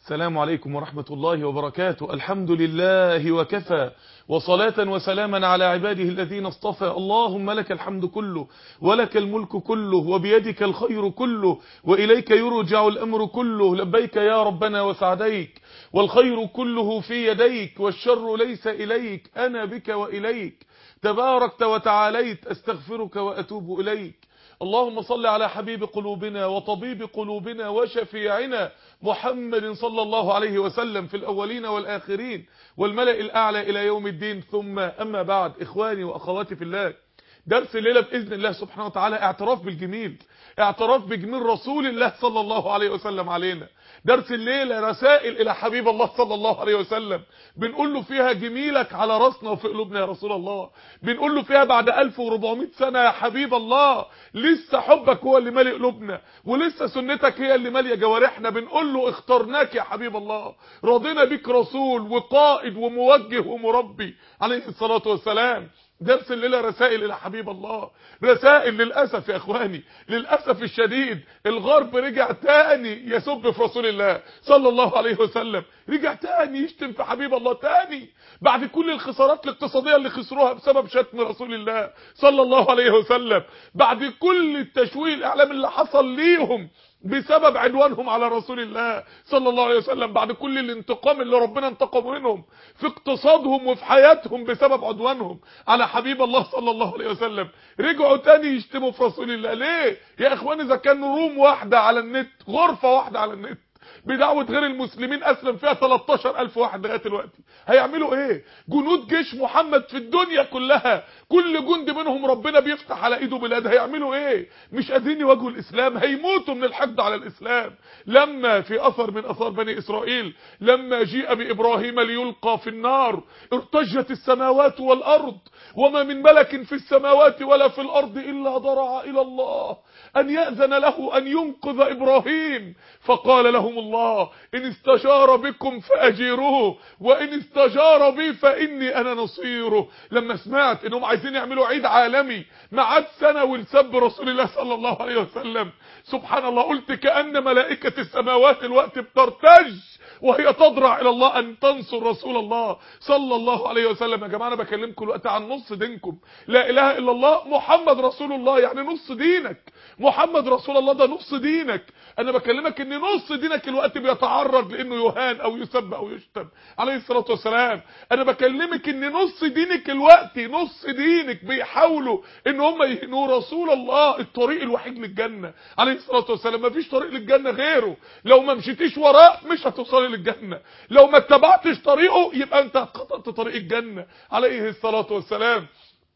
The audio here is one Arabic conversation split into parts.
السلام عليكم ورحمة الله وبركاته. الحمد لله وكفى، وصلاة وسلاما على عباده الذين اصطفى. اللهم لك الحمد كله، ولك الملك كله، وبيدك الخير كله، وإليك يرجع الأمر كله. لبيك يا ربنا وسعديك، والخير كله في يديك، والشر ليس إليك، أنا بك وإليك تباركت وتعاليت، أستغفرك وأتوب إليك. اللهم صل على حبيب قلوبنا وطبيب قلوبنا وشفيعنا محمد صلى الله عليه وسلم في الأولين والآخرين والملأ الأعلى إلى يوم الدين. ثم أما بعد، إخواني وأخواتي في الله، درس الليلة بإذن الله سبحانه وتعالى اعتراف بالجميل، اعتراف بجميل رسول الله صلى الله عليه وسلم علينا. درس الليلة رسائل إلى حبيب الله صلى الله عليه وسلم، بنقول له فيها جميلك على راسنا وفي قلوبنا يا رسول الله. بنقول له فيها بعد 1400 سنة يا حبيب الله لسه حبك هو اللي مالي قلوبنا، ولسه سنتك هي اللي ماليه جوارحنا. بنقول له اخترناك يا حبيب الله، رضينا بك رسول وقائد وموجه ومربي عليه الصلاة والسلام. درس الليلة رسائل إلى حبيب الله، رسائل. للأسف يا إخواني، للأسف الشديد، الغرب رجع تاني يسب في رسول الله صلى الله عليه وسلم، رجع تاني يشتم في حبيب الله تاني بعد كل الخسارات الاقتصادية اللي خسروها بسبب شتم رسول الله صلى الله عليه وسلم، بعد كل التشويه الإعلامي اللي حصل ليهم بسبب عدوانهم على رسول الله صلى الله عليه وسلم، بعد كل الانتقام اللي ربنا انتقم منهم في اقتصادهم وفي حياتهم بسبب عدوانهم على حبيب الله صلى الله عليه وسلم، رجعوا تاني يشتموا في رسول الله. ليه يا اخواني؟ اذا كان روم واحدة على النت، غرفة واحدة على النت بدعوة غير المسلمين اسلم فيها 13,000 واحد لغايه دلوقتي، هيعملوا ايه؟ جنود جيش محمد في الدنيا كلها، كل جند منهم ربنا بيفتح على ايده بلاد، هيعملوا ايه؟ مش قادرين يواجهوا الاسلام، هيموتوا من الحقد على الاسلام. لما في اثر من اثار بني اسرائيل، لما جيء بابراهيم ليلقى في النار ارتجت السماوات والارض وما من ملك في السماوات ولا في الارض الا ضرع الى الله ان يأذن له ان ينقذ ابراهيم، فقال لهم الله ان استجار بكم فاجيروه وان استجار بي فاني انا نصيره. لما سمعت انهم عايزين يعملوا عيد عالمي ميعاد سنوي لسب رسول الله صلى الله عليه وسلم، سبحان الله، قلت كأن ملائكة السماوات الوقت بترتج وهي تضرع الى الله ان تنصر رسول الله صلى الله عليه وسلم. يا جماعه انا بكلمكم دلوقتي عن نص دينكم، لا اله الا الله محمد رسول الله، يعني نص دينك. محمد رسول الله ده نص دينك. انا بكلمك ان نص دينك الوقت بيتعرض لانه يهان او يسب او يشتم عليه الصلاه والسلام. انا بكلمك ان نص دينك الوقت، نص دينك بيحاولوا ان هم يهنوا رسول الله، الطريق الوحيد للجنه عليه الصلاه والسلام. مفيش طريق للجنه غيره، لو ما مشيتيش وراه مش هتوصلي للجنه، لو ما اتبعتش طريقه يبقى انت خطأت طريق الجنه عليه الصلاه والسلام.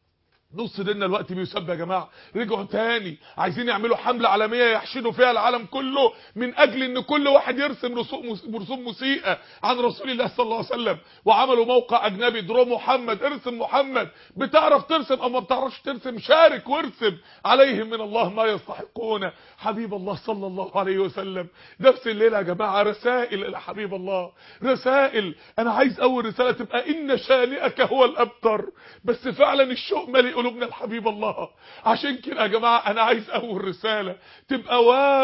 نص ديننا الوقت بيسب يا جماعه. رجعوا تاني عايزين يعملوا حمله عالميه يحشدوا فيها العالم كله من اجل ان كل واحد يرسم رسوم موسيقى عن رسول الله صلى الله عليه وسلم، وعملوا موقع اجنبي درو محمد، ارسم محمد، بتعرف ترسم او ما بتعرفش ترسم شارك وارسم، عليهم من الله ما يستحقون. حبيب الله صلى الله عليه وسلم. درس الليله يا جماعه رسائل الى حبيب الله، رسائل. انا عايز اول رساله تبقى ان شانئك هو الابتر، بس فعلا الشوق مالي قلوبنا لحبيب الله. عشان كده يا جماعه انا عايز اول رساله تبقى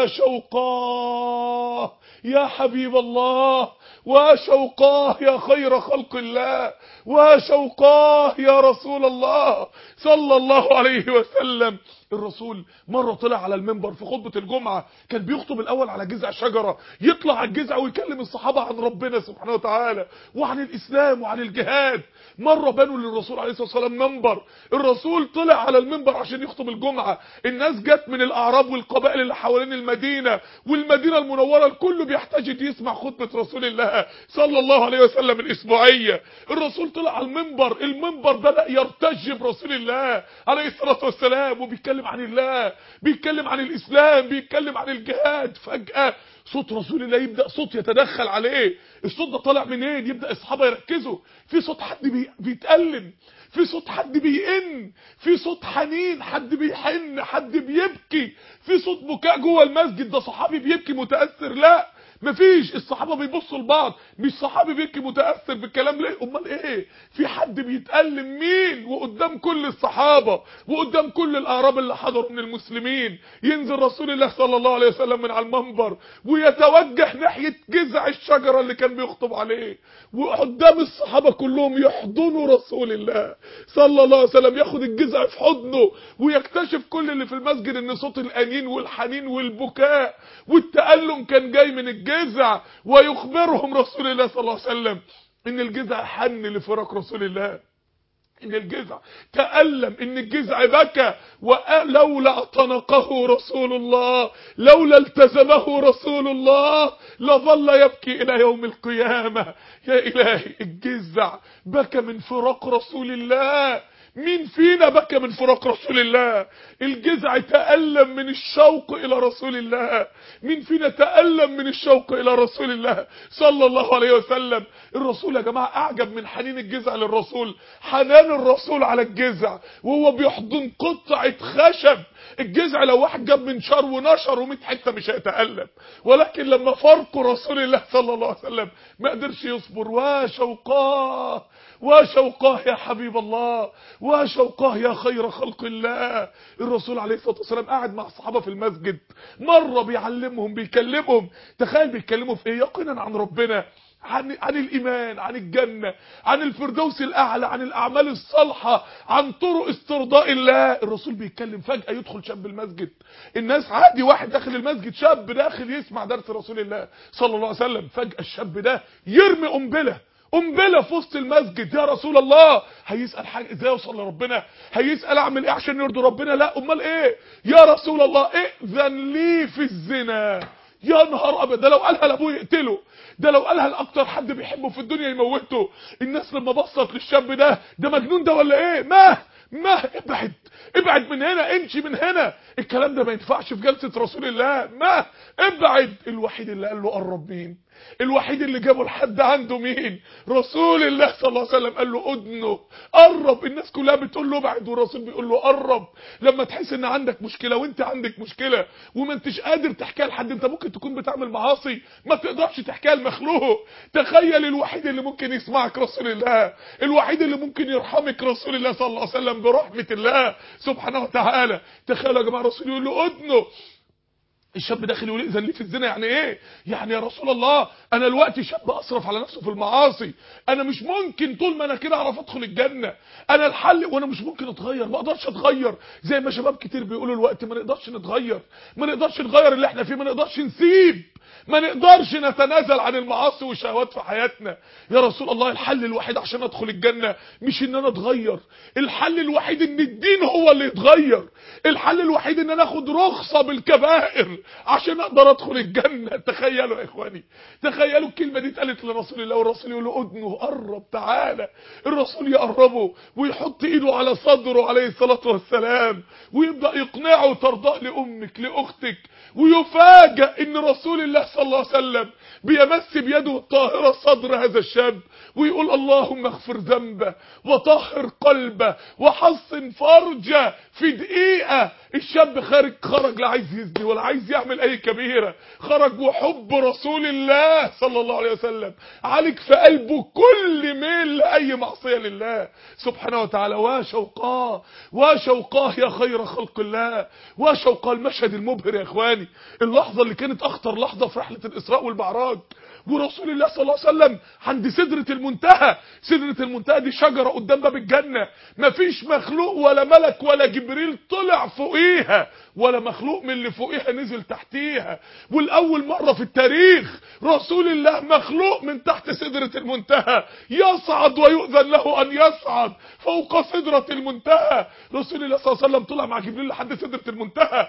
وشوقاه يا حبيب الله، وشوقاه يا خير خلق الله، وشوقاه يا رسول الله صلى الله عليه وسلم. الرسول مرة طلع على المنبر في خطبة الجمعة، كان بيخطب الأول على جذع شجرة، يطلع على الجذع ويكلم الصحابة عن ربنا سبحانه وتعالى وعن الإسلام وعن الجهاد. مرة بنوا للرسول عليه الصلاة والسلام منبر، الرسول طلع على المنبر عشان يخطب الجمعة، الناس جت من الأعراب والقبائل اللي حوالين المدينة والمدينة المنورة، الكل بيحتاج يسمع خطبة رسول الله صلى الله عليه وسلم الأسبوعية. الرسول طلع على المنبر، المنبر بدأ يرتج برسول الله عليه الصلاة والسلام، وبيتكلم عن الله، بيتكلم عن الإسلام، بيتكلم عن الجهاد. فجأة صوت رسول الله يبدأ صوت يتدخل عليه. الصوت ده طالع منين؟ يبدأ الصحابة يركزوا، في صوت حد بيتألم، في صوت حد بيئن، في صوت حنين، حد بيحن، حد بيبكي، في صوت بكاء جوه المسجد. ده صحابي بيبكي متأثر؟ لا، مفيش. الصحابه بيبصوا لبعض، مش صحابي بيبكي متاثر بالكلام ليه، امال ايه؟ في حد بيتألم، مين؟ وقدام كل الصحابه وقدام كل الاعراب اللي حضروا من المسلمين ينزل رسول الله صلى الله عليه وسلم من على المنبر ويتوجه ناحيه جذع الشجره اللي كان بيخطب عليه، وقدام الصحابه كلهم يحضنوا رسول الله صلى الله عليه وسلم، ياخد الجذع في حضنه ويكتشف كل اللي في المسجد ان صوت الانين والحنين والبكاء والتألم كان جاي من الجذع، ويخبرهم رسول الله صلى الله عليه وسلم ان الجذع حن لفراق رسول الله، ان الجذع تألم، ان الجذع بكى، ولولا اعتنقه رسول الله، لولا التزمه رسول الله لظل يبكي الى يوم القيامة. يا الهي، الجذع بكى من فراق رسول الله. مين فينا بكى من فراق رسول الله؟ الجذع تألم من الشوق الى رسول الله. مين فينا تألم من الشوق الى رسول الله صلى الله عليه وسلم؟ الرسول يا جماعة اعجب من حنين الجذع للرسول حنان الرسول على الجذع وهو بيحضن قطعة خشب. الجذع لو واحد جاب منشار ونشر و100 حته مش هيتألم، ولكن لما فرقوا رسول الله صلى الله عليه وسلم ما قدرش يصبر. وشوقاه وشوقاه يا حبيب الله، وشوقاه يا خير خلق الله. الرسول عليه الصلاة والسلام قاعد مع الصحابة في المسجد، مرة بيعلمهم بيكلمهم، تخيل بيتكلموا في ايه؟ يقينا عن ربنا، عن الإيمان، عن الجنة، عن الفردوس الأعلى، عن الأعمال الصالحة، عن طرق استرضاء الله. الرسول بيتكلم، فجأة يدخل شاب المسجد، الناس عادي، واحد داخل المسجد، شاب داخل يسمع درس رسول الله صلى الله عليه وسلم، فجأة الشاب ده يرمي قنبله في وسط المسجد. يا رسول الله، هيسأل حاجه ازاي اوصل لربنا؟ هيسأل اعمل ايه عشان يرضي ربنا؟ لا، امال ايه؟ يا رسول الله ائذن لي في الزنا. يا نهار ابيض، ده لو قالها لابوه يقتله، ده لو قالها لاكتر حد بيحبه في الدنيا يموته. الناس لما بصت للشاب ده مجنون ده ولا ايه؟ ما ابعد من هنا، امشي من هنا، الكلام ده ما ينفعش في جلسة رسول الله، ما ابعد. الوحيد اللي قال له قرب مين؟ الوحيد اللي جابه لحد عنده مين؟ رسول الله صلى الله عليه وسلم. قال له ادنه، قرب. الناس كلها بتقول له ابعد والرسول بيقول له قرب. لما تحس ان عندك مشكله وانت عندك مشكله وما انتش قادر تحكيها لحد، انت ممكن تكون بتعمل معاصي ما تقدرش تحكيها لمخلوق، تخيل الوحيد اللي ممكن يسمعك رسول الله، الوحيد اللي ممكن يرحمك رسول الله صلى الله عليه وسلم برحمه الله سبحانه وتعالى. تخيل يا جماعه الرسول يقول له ادنه. الشاب داخل يقول اذن لي في الزنا، يعني ايه؟ يعني يا رسول الله انا الوقت شاب اصرف على نفسه في المعاصي، انا مش ممكن طول ما انا كده اعرف ادخل الجنه، انا الحل وانا مش ممكن اتغير، ما اقدرش اتغير زي ما شباب كتير بيقولوا الوقت ما نقدرش نتغير، ما نقدرش نغير اللي احنا فيه، ما نقدرش نسيب، ما نقدرش نتنازل عن المعاصي والشهوات في حياتنا. يا رسول الله الحل الوحيد عشان ادخل الجنه مش ان انا اتغير، الحل الوحيد ان الدين هو اللي يتغير، الحل الوحيد ان انا اخد رخصه بالكبائر عشان اقدر ادخل الجنه. تخيلوا يا اخواني، تخيلوا الكلمه دي اتقالت لرسول الله والرسول يقول له ادنه، قرب تعالى. الرسول يقربه ويحط ايده على صدره عليه الصلاه والسلام ويبدا يقنعه ترضى لامك لاختك، ويفاجئ ان رسول الله صلى الله عليه وسلم بيمس بيده الطاهره صدر هذا الشاب ويقول اللهم اغفر ذنبه وطهر قلبه وحصن فرجه. في دقيقه الشاب خرج لا عايز يزني ولا عايز يعمل اي كبيره، خرج وحب رسول الله صلى الله عليه وسلم عليك في قلبه كل ميل لاي معصيه لله سبحانه وتعالى. وشوقاه يا خير خلق الله، وشوقاه. المشهد المبهر يا اخواني، اللحظه اللي كانت اخطر لحظه في رحله الاسراء والمعراج، ورسول الله صلى الله عليه وسلم عند سدرة المنتهى. سدرة المنتهى دي شجرة قدام باب الجنة، مفيش مخلوق ولا ملك ولا جبريل طلع فوقيها ولا مخلوق من اللي فوقيها نزل تحتيها، والأول مرة في التاريخ رسول الله مخلوق من تحت سدرة المنتهى يصعد ويؤذن له أن يصعد فوق سدرة المنتهى. رسول الله صلى الله عليه وسلم طلع مع جبريل لحد سدرة المنتهى،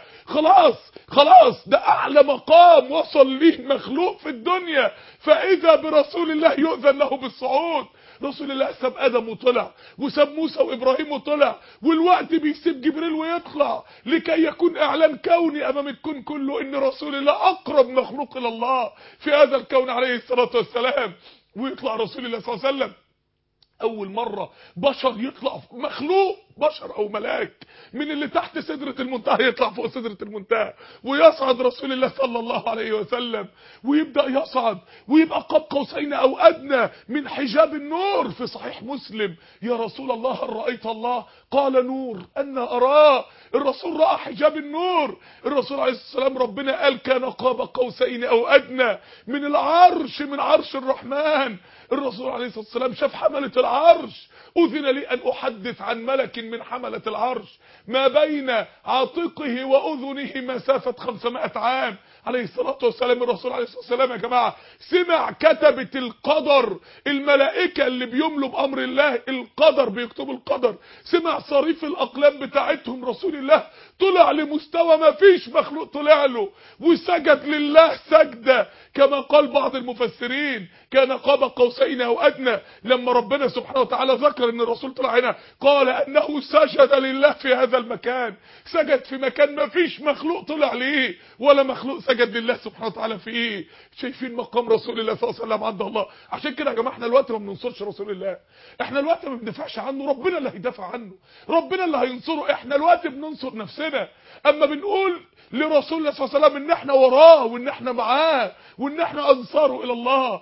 خلاص ده أعلى مقام وصل ليه مخلوق في الدنيا، فإذا برسول الله يؤذن له بالصعود. رسول الله ساب آدم وطلع، وساب موسى وإبراهيم وطلع، والوقت بيسيب جبريل ويطلع لكي يكون إعلان كوني أمام الكون كله إن رسول الله أقرب مخلوق إلى الله في هذا الكون عليه الصلاة والسلام. ويطلع رسول الله صلى الله عليه وسلم أول مرة بشر يطلع، مخلوق بشر او ملاك من اللي تحت سدرة المنتهى يطلع فوق سدرة المنتهى، ويصعد رسول الله صلى الله عليه وسلم، ويبدأ يصعد ويبقى قاب قوسين او ادنى من حجاب النور. في صحيح مسلم: يا رسول الله هل رأيت الله؟ قال: نور أنا أراه. الرسول رأى حجاب النور. الرسول عليه الصلاة والسلام ربنا قال: كان قاب قوسين او ادنى من العرش، من عرش الرحمن. الرسول عليه الصلاة والسلام شاف حملة العرش. أذن لي أن أحدث عن ملك من حملة العرش ما بين عاتقه وأذنه مسافة 500 عام عليه الصلاة والسلام. الرسول عليه الصلاة والسلام يا جماعة سمع كتبة القدر، الملائكة اللي بيملوا بأمر الله القدر، بيكتبوا القدر، سمع صريف الأقلام بتاعتهم. رسول الله طلع لمستوى ما فيش مخلوق طلع له، وسجد لله سجدة كما قال بعض المفسرين: كان قاب قوسين او ادنى. لما ربنا سبحانه وتعالى ذكر ان الرسول طلع هنا قال انه سجد لله في هذا المكان، سجد في مكان ما فيش مخلوق طلع ليه ولا مخلوق سجد لله سبحانه وتعالى فيه. شايفين مقام رسول الله صلى الله عليه وسلم عند الله؟ عشان كده يا جماعه احنا الوقت ما بننصرش رسول الله، احنا الوقت ما بندافعش عنه، ربنا اللي هيدافع عنه، ربنا اللي هينصره. احنا الوقت بننصر نفسنا. اما بنقول لرسول الله صلى الله عليه وسلم ان احنا وراه وان احنا معاه وان احنا انصاره الى الله،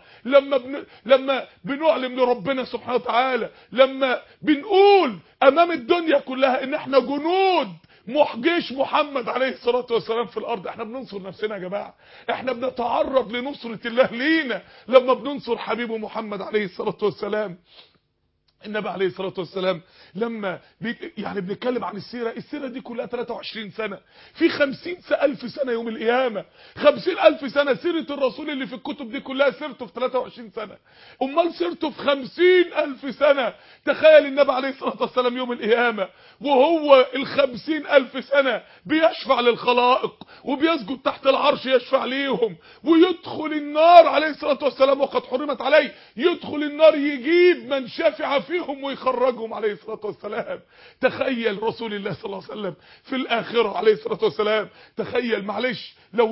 لما بنعلم لربنا سبحانه وتعالى، لما بنقول امام الدنيا كلها ان احنا جنود جيش محمد عليه الصلاة والسلام في الارض، احنا بننصر نفسنا يا جماعة. احنا بنتعرض لنصرة الله لينا لما بننصر حبيبه محمد عليه الصلاة والسلام. النبي عليه الصلاة والسلام لما يعني بنتكلم عن السيرة دي كلها 23 سنة، في 50,000 سنة يوم القيامة، 50,000 سنة. سيرة الرسول اللي في الكتب دي كلها سيرته في 23 سنة، امال سيرته في 50,000 سنة. تخيل النبي عليه الصلاة والسلام يوم القيامة وهو 50,000 سنة بيشفع للخلائق وبيسجد تحت العرش يشفع ليهم، ويدخل النار عليه الصلاة والسلام وقد حرمت عليه، يدخل النار يجيب من شفع فيهم ويخرجهم عليه الصلاة والسلام. تخيل رسول الله صلى الله عليه وسلم في الآخرة عليه الصلاة والسلام. تخيل معلش لو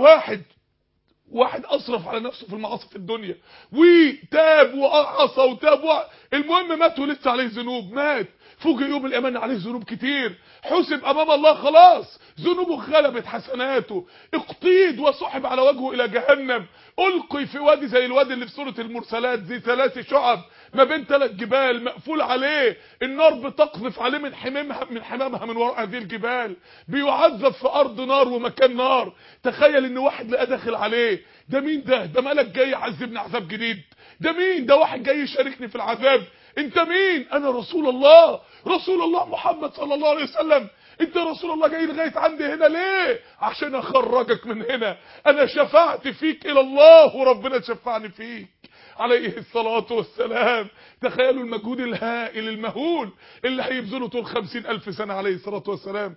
واحد أصرف على نفسه في المعاصي في الدنيا وتاب وعصى وتاب المهم مات ولسه عليه ذنوب، مات فوق يوم القيامة عليه ذنوب كتير، حسب امام الله خلاص ذنوبه غلبت حسناته، اقتيد وسحب على وجهه الى جهنم، القي في وادي زي الوادي اللي في سورة المرسلات ذي 3 شعب ما بين 3 جبال مقفول عليه، النار بتقذف عليه من حمامها من وراء هذه الجبال، بيعذب في ارض نار ومكان نار. تخيل ان واحد لقى داخل عليه، ده مين ده ملك جاي يعذبني عذاب جديد، ده مين ده واحد جاي يشاركني في العذاب، انت مين؟ انا رسول الله، رسول الله محمد صلى الله عليه وسلم. انت رسول الله جاي لغايه عندي هنا ليه؟ عشان اخرجك من هنا، انا شفعت فيك الى الله وربنا شفعني فيك عليه الصلاة والسلام. تخيلوا المجهود الهائل المهول اللي هيبذله طول 50,000 سنة عليه الصلاة والسلام.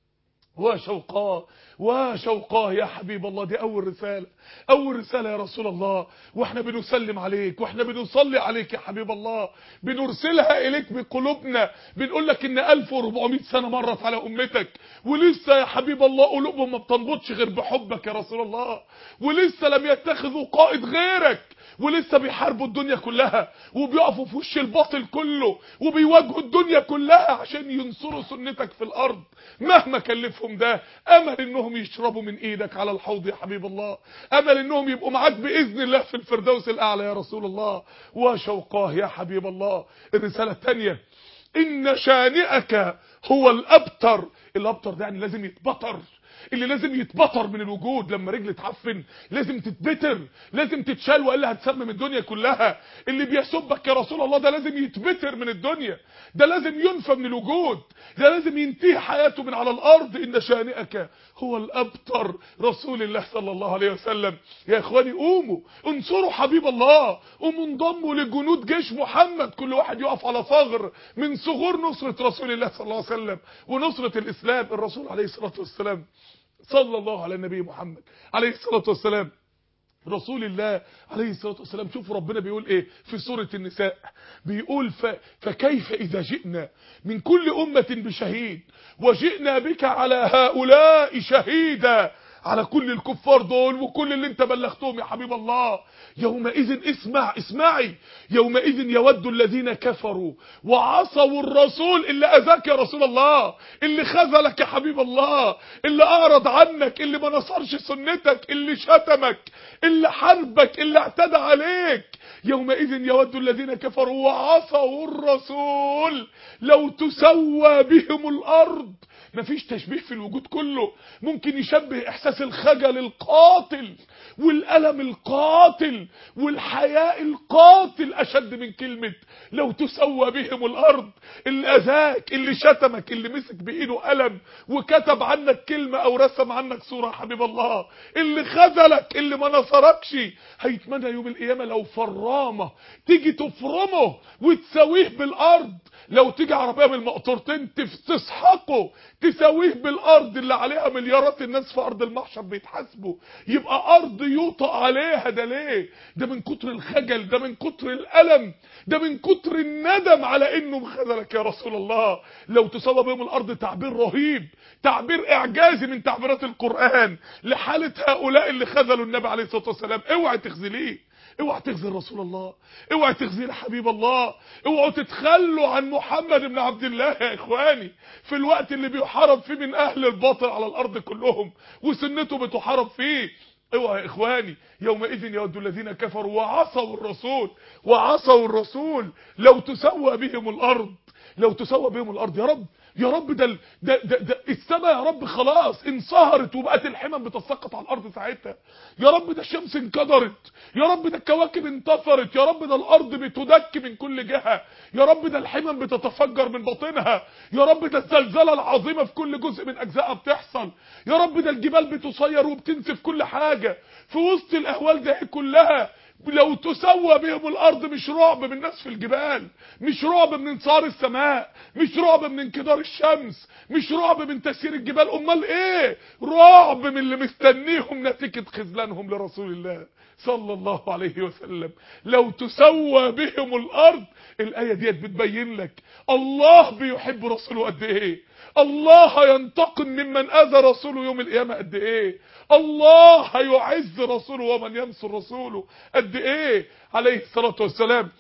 وشوقاه يا حبيب الله. دي اول رسالة يا رسول الله، واحنا بنسلم عليك واحنا بنصلي عليك يا حبيب الله، بنرسلها اليك بقلوبنا، بنقول لك ان 1400 سنة مرت على امتك ولسه يا حبيب الله قلوبهم ما بتنبضش غير بحبك يا رسول الله، ولسه لم يتخذوا قائد غيرك، ولسه بيحاربوا الدنيا كلها وبيقفوا في وش الباطل كله وبيواجهوا الدنيا كلها عشان ينصروا سنتك في الارض مهما كلفهم ده. امل انهم يشربوا من ايدك على الحوض يا حبيب الله، امل انهم يبقوا معاك باذن الله في الفردوس الاعلى يا رسول الله. وشوقاه يا حبيب الله. الرسالة الثانية ان شانئك هو الابتر. الابتر ده يعني لازم يتبطر، اللي لازم يتبطر من الوجود. لما رجل تعفن لازم تتبتر، لازم تتشال والا هتسمم الدنيا كلها. اللي بيسبك يا رسول الله ده لازم يتبتر من الدنيا، ده لازم ينفى من الوجود، ده لازم ينتهي حياته من على الارض. ان شانئك هو الابتر رسول الله صلى الله عليه وسلم. يا اخواني قوموا انصروا حبيب الله، قوموا انضموا لجنود جيش محمد، كل واحد يقف على ثغر من ثغور نصرة رسول الله صلى الله عليه وسلم ونصرة الاسلام. الرسول عليه الصلاة والسلام صلى الله على النبي محمد عليه الصلاة والسلام، رسول الله عليه الصلاة والسلام. شوفوا ربنا بيقول ايه في سورة النساء، بيقول فكيف اذا جئنا من كل امة بشهيد وجئنا بك على هؤلاء شهيدا. على كل الكفار دول وكل اللي انت بلغتهم يا حبيب الله. يومئذ اسمعي يومئذ يود الذين كفروا وعصوا الرسول، اللي اذاك يا رسول الله، اللي خذلك يا حبيب الله، اللي اعرض عنك، اللي ما نصرش سنتك، اللي شتمك، اللي حاربك، اللي اعتدى عليك. يومئذ يود الذين كفروا وعصوا الرسول لو تسوى بهم الارض. مفيش تشبيه في الوجود كله ممكن يشبه احساس الخجل القاتل والألم القاتل والحياء القاتل اشد من كلمة لو تسوى بهم الارض. اللي اذاك، اللي شتمك، اللي مسك بايده قلم وكتب عنك كلمة او رسم عنك صورة يا حبيب الله، اللي خذلك، اللي ما نصركش، هيتمنى يوم القيامة لو فرامة تيجي تفرمه وتسويه بالارض. لو تيجي عربية من المقطورتين تسحقه تسويه بالارض اللي عليها مليارات الناس في ارض المحشر بيتحاسبوا، يبقى ارض يوطأ عليها. ده ليه؟ ده من كتر الخجل، ده من كتر الالم، ده من كتر الندم على انه خذلك يا رسول الله. لو تسوى بهم الارض تعبير رهيب، تعبير اعجازي من تعبيرات القرآن لحالة هؤلاء اللي خذلوا النبي عليه الصلاة والسلام. اوعى تخذليه، اوعى تخذل رسول الله، اوعى تخذل حبيب الله، اوعوا تتخلوا عن محمد بن عبد الله يا اخواني في الوقت اللي بيحارب فيه من اهل الباطل على الارض كلهم وسنته بتحارب فيه. اوعى يا اخواني. يومئذ يود الذين كفروا وعصوا الرسول لو تسوى بهم الارض. لو تسوى بهم الارض يا رب، يا رب ده السماء يا رب خلاص انصهرت وبقت الحمم بتسقط على الارض ساعتها. يا رب ده الشمس انكدرت، يا رب ده الكواكب انتصرت، يا رب ده الارض بتدك من كل جهة، يا رب ده الحمم بتتفجر من باطنها، يا رب ده الزلزال العظيمة في كل جزء من اجزائها بتحصل، يا رب ده الجبال بتصير وبتنسف كل حاجة. في وسط الاهوال ده كلها لو تسوى بهم الارض، مش رعب من الناس في الجبال، مش رعب من انصار السماء، مش رعب من انكدار الشمس، مش رعب من تسيير الجبال، امال ايه؟ رعب من اللي مستنيهم نتيجة خذلانهم لرسول الله صلى الله عليه وسلم. لو تسوى بهم الارض. الايه ديت بتبين لك الله بيحب رسوله قد ايه، الله ينتقم ممن اذى رسوله يوم القيامه قد ايه، الله هيعز رسوله ومن ينصر رسوله قد ايه عليه الصلاه والسلام.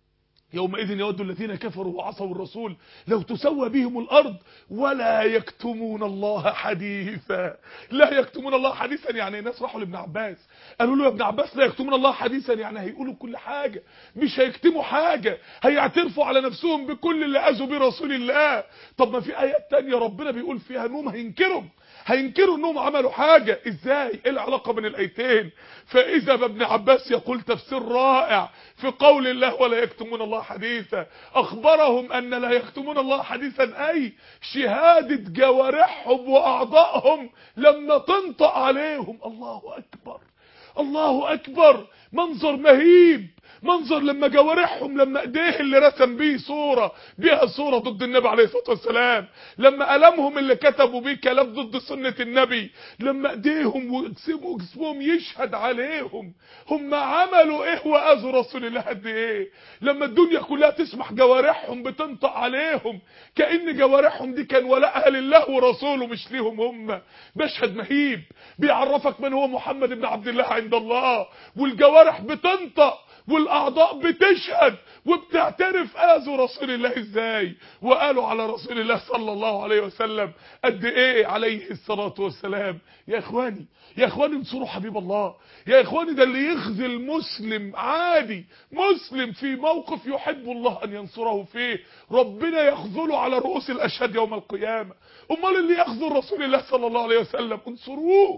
يومئذ يود الذين كفروا وعصوا الرسول لو تسوى بهم الارض ولا يكتمون الله حديثا. لا يكتمون الله حديثا يعني الناس راحوا لابن عباس قالوا له يا ابن عباس لا يكتمون الله حديثا، يعني هيقولوا كل حاجة، مش هيكتموا حاجة، هيعترفوا على نفسهم بكل اللي اذوا بيه رسول الله. طب ما في ايات تانية ربنا بيقول فيها انهم هينكروا انهم عملوا حاجة. ازاي؟ ايه العلاقة بين الايتين؟ فاذا ابن عباس يقول تفسير رائع في قول الله ولا يكتمون الله حديثا، اخبرهم ان لا يكتمون الله حديثا اي شهادة جوارحهم واعضائهم لما تنطق عليهم. الله اكبر، الله اكبر، منظر مهيب، منظر لما جوارحهم، لما ايديه اللي رسم بيه بيها صورة ضد النبي عليه الصلاة والسلام، لما قلمهم اللي كتبوا بيه كلام ضد سنة النبي، لما ايديهم وجسمهم يشهد عليهم هم عملوا ايه واذوا رسول الله قد ايه، لما الدنيا كلها تسمح جوارحهم بتنطق عليهم كأن جوارحهم دي كان ولاءها لله ورسوله مش ليهم هم. مشهد مهيب بيعرفك من هو محمد بن عبد الله عند الله، والجوارح بتنطق والاعضاء بتشهد وبتعترف اذوا رسول الله ازاي، وقالوا على رسول الله صلى الله عليه وسلم قد ايه عليه الصلاة والسلام. يا اخواني، يا اخواني انصروا حبيب الله، يا اخواني ده اللي يخذل مسلم عادي، مسلم في موقف يحب الله ان ينصره فيه ربنا يخذله على رؤوس الاشهاد يوم القيامة. امال اللي يخذل رسول الله صلى الله عليه وسلم انصروه.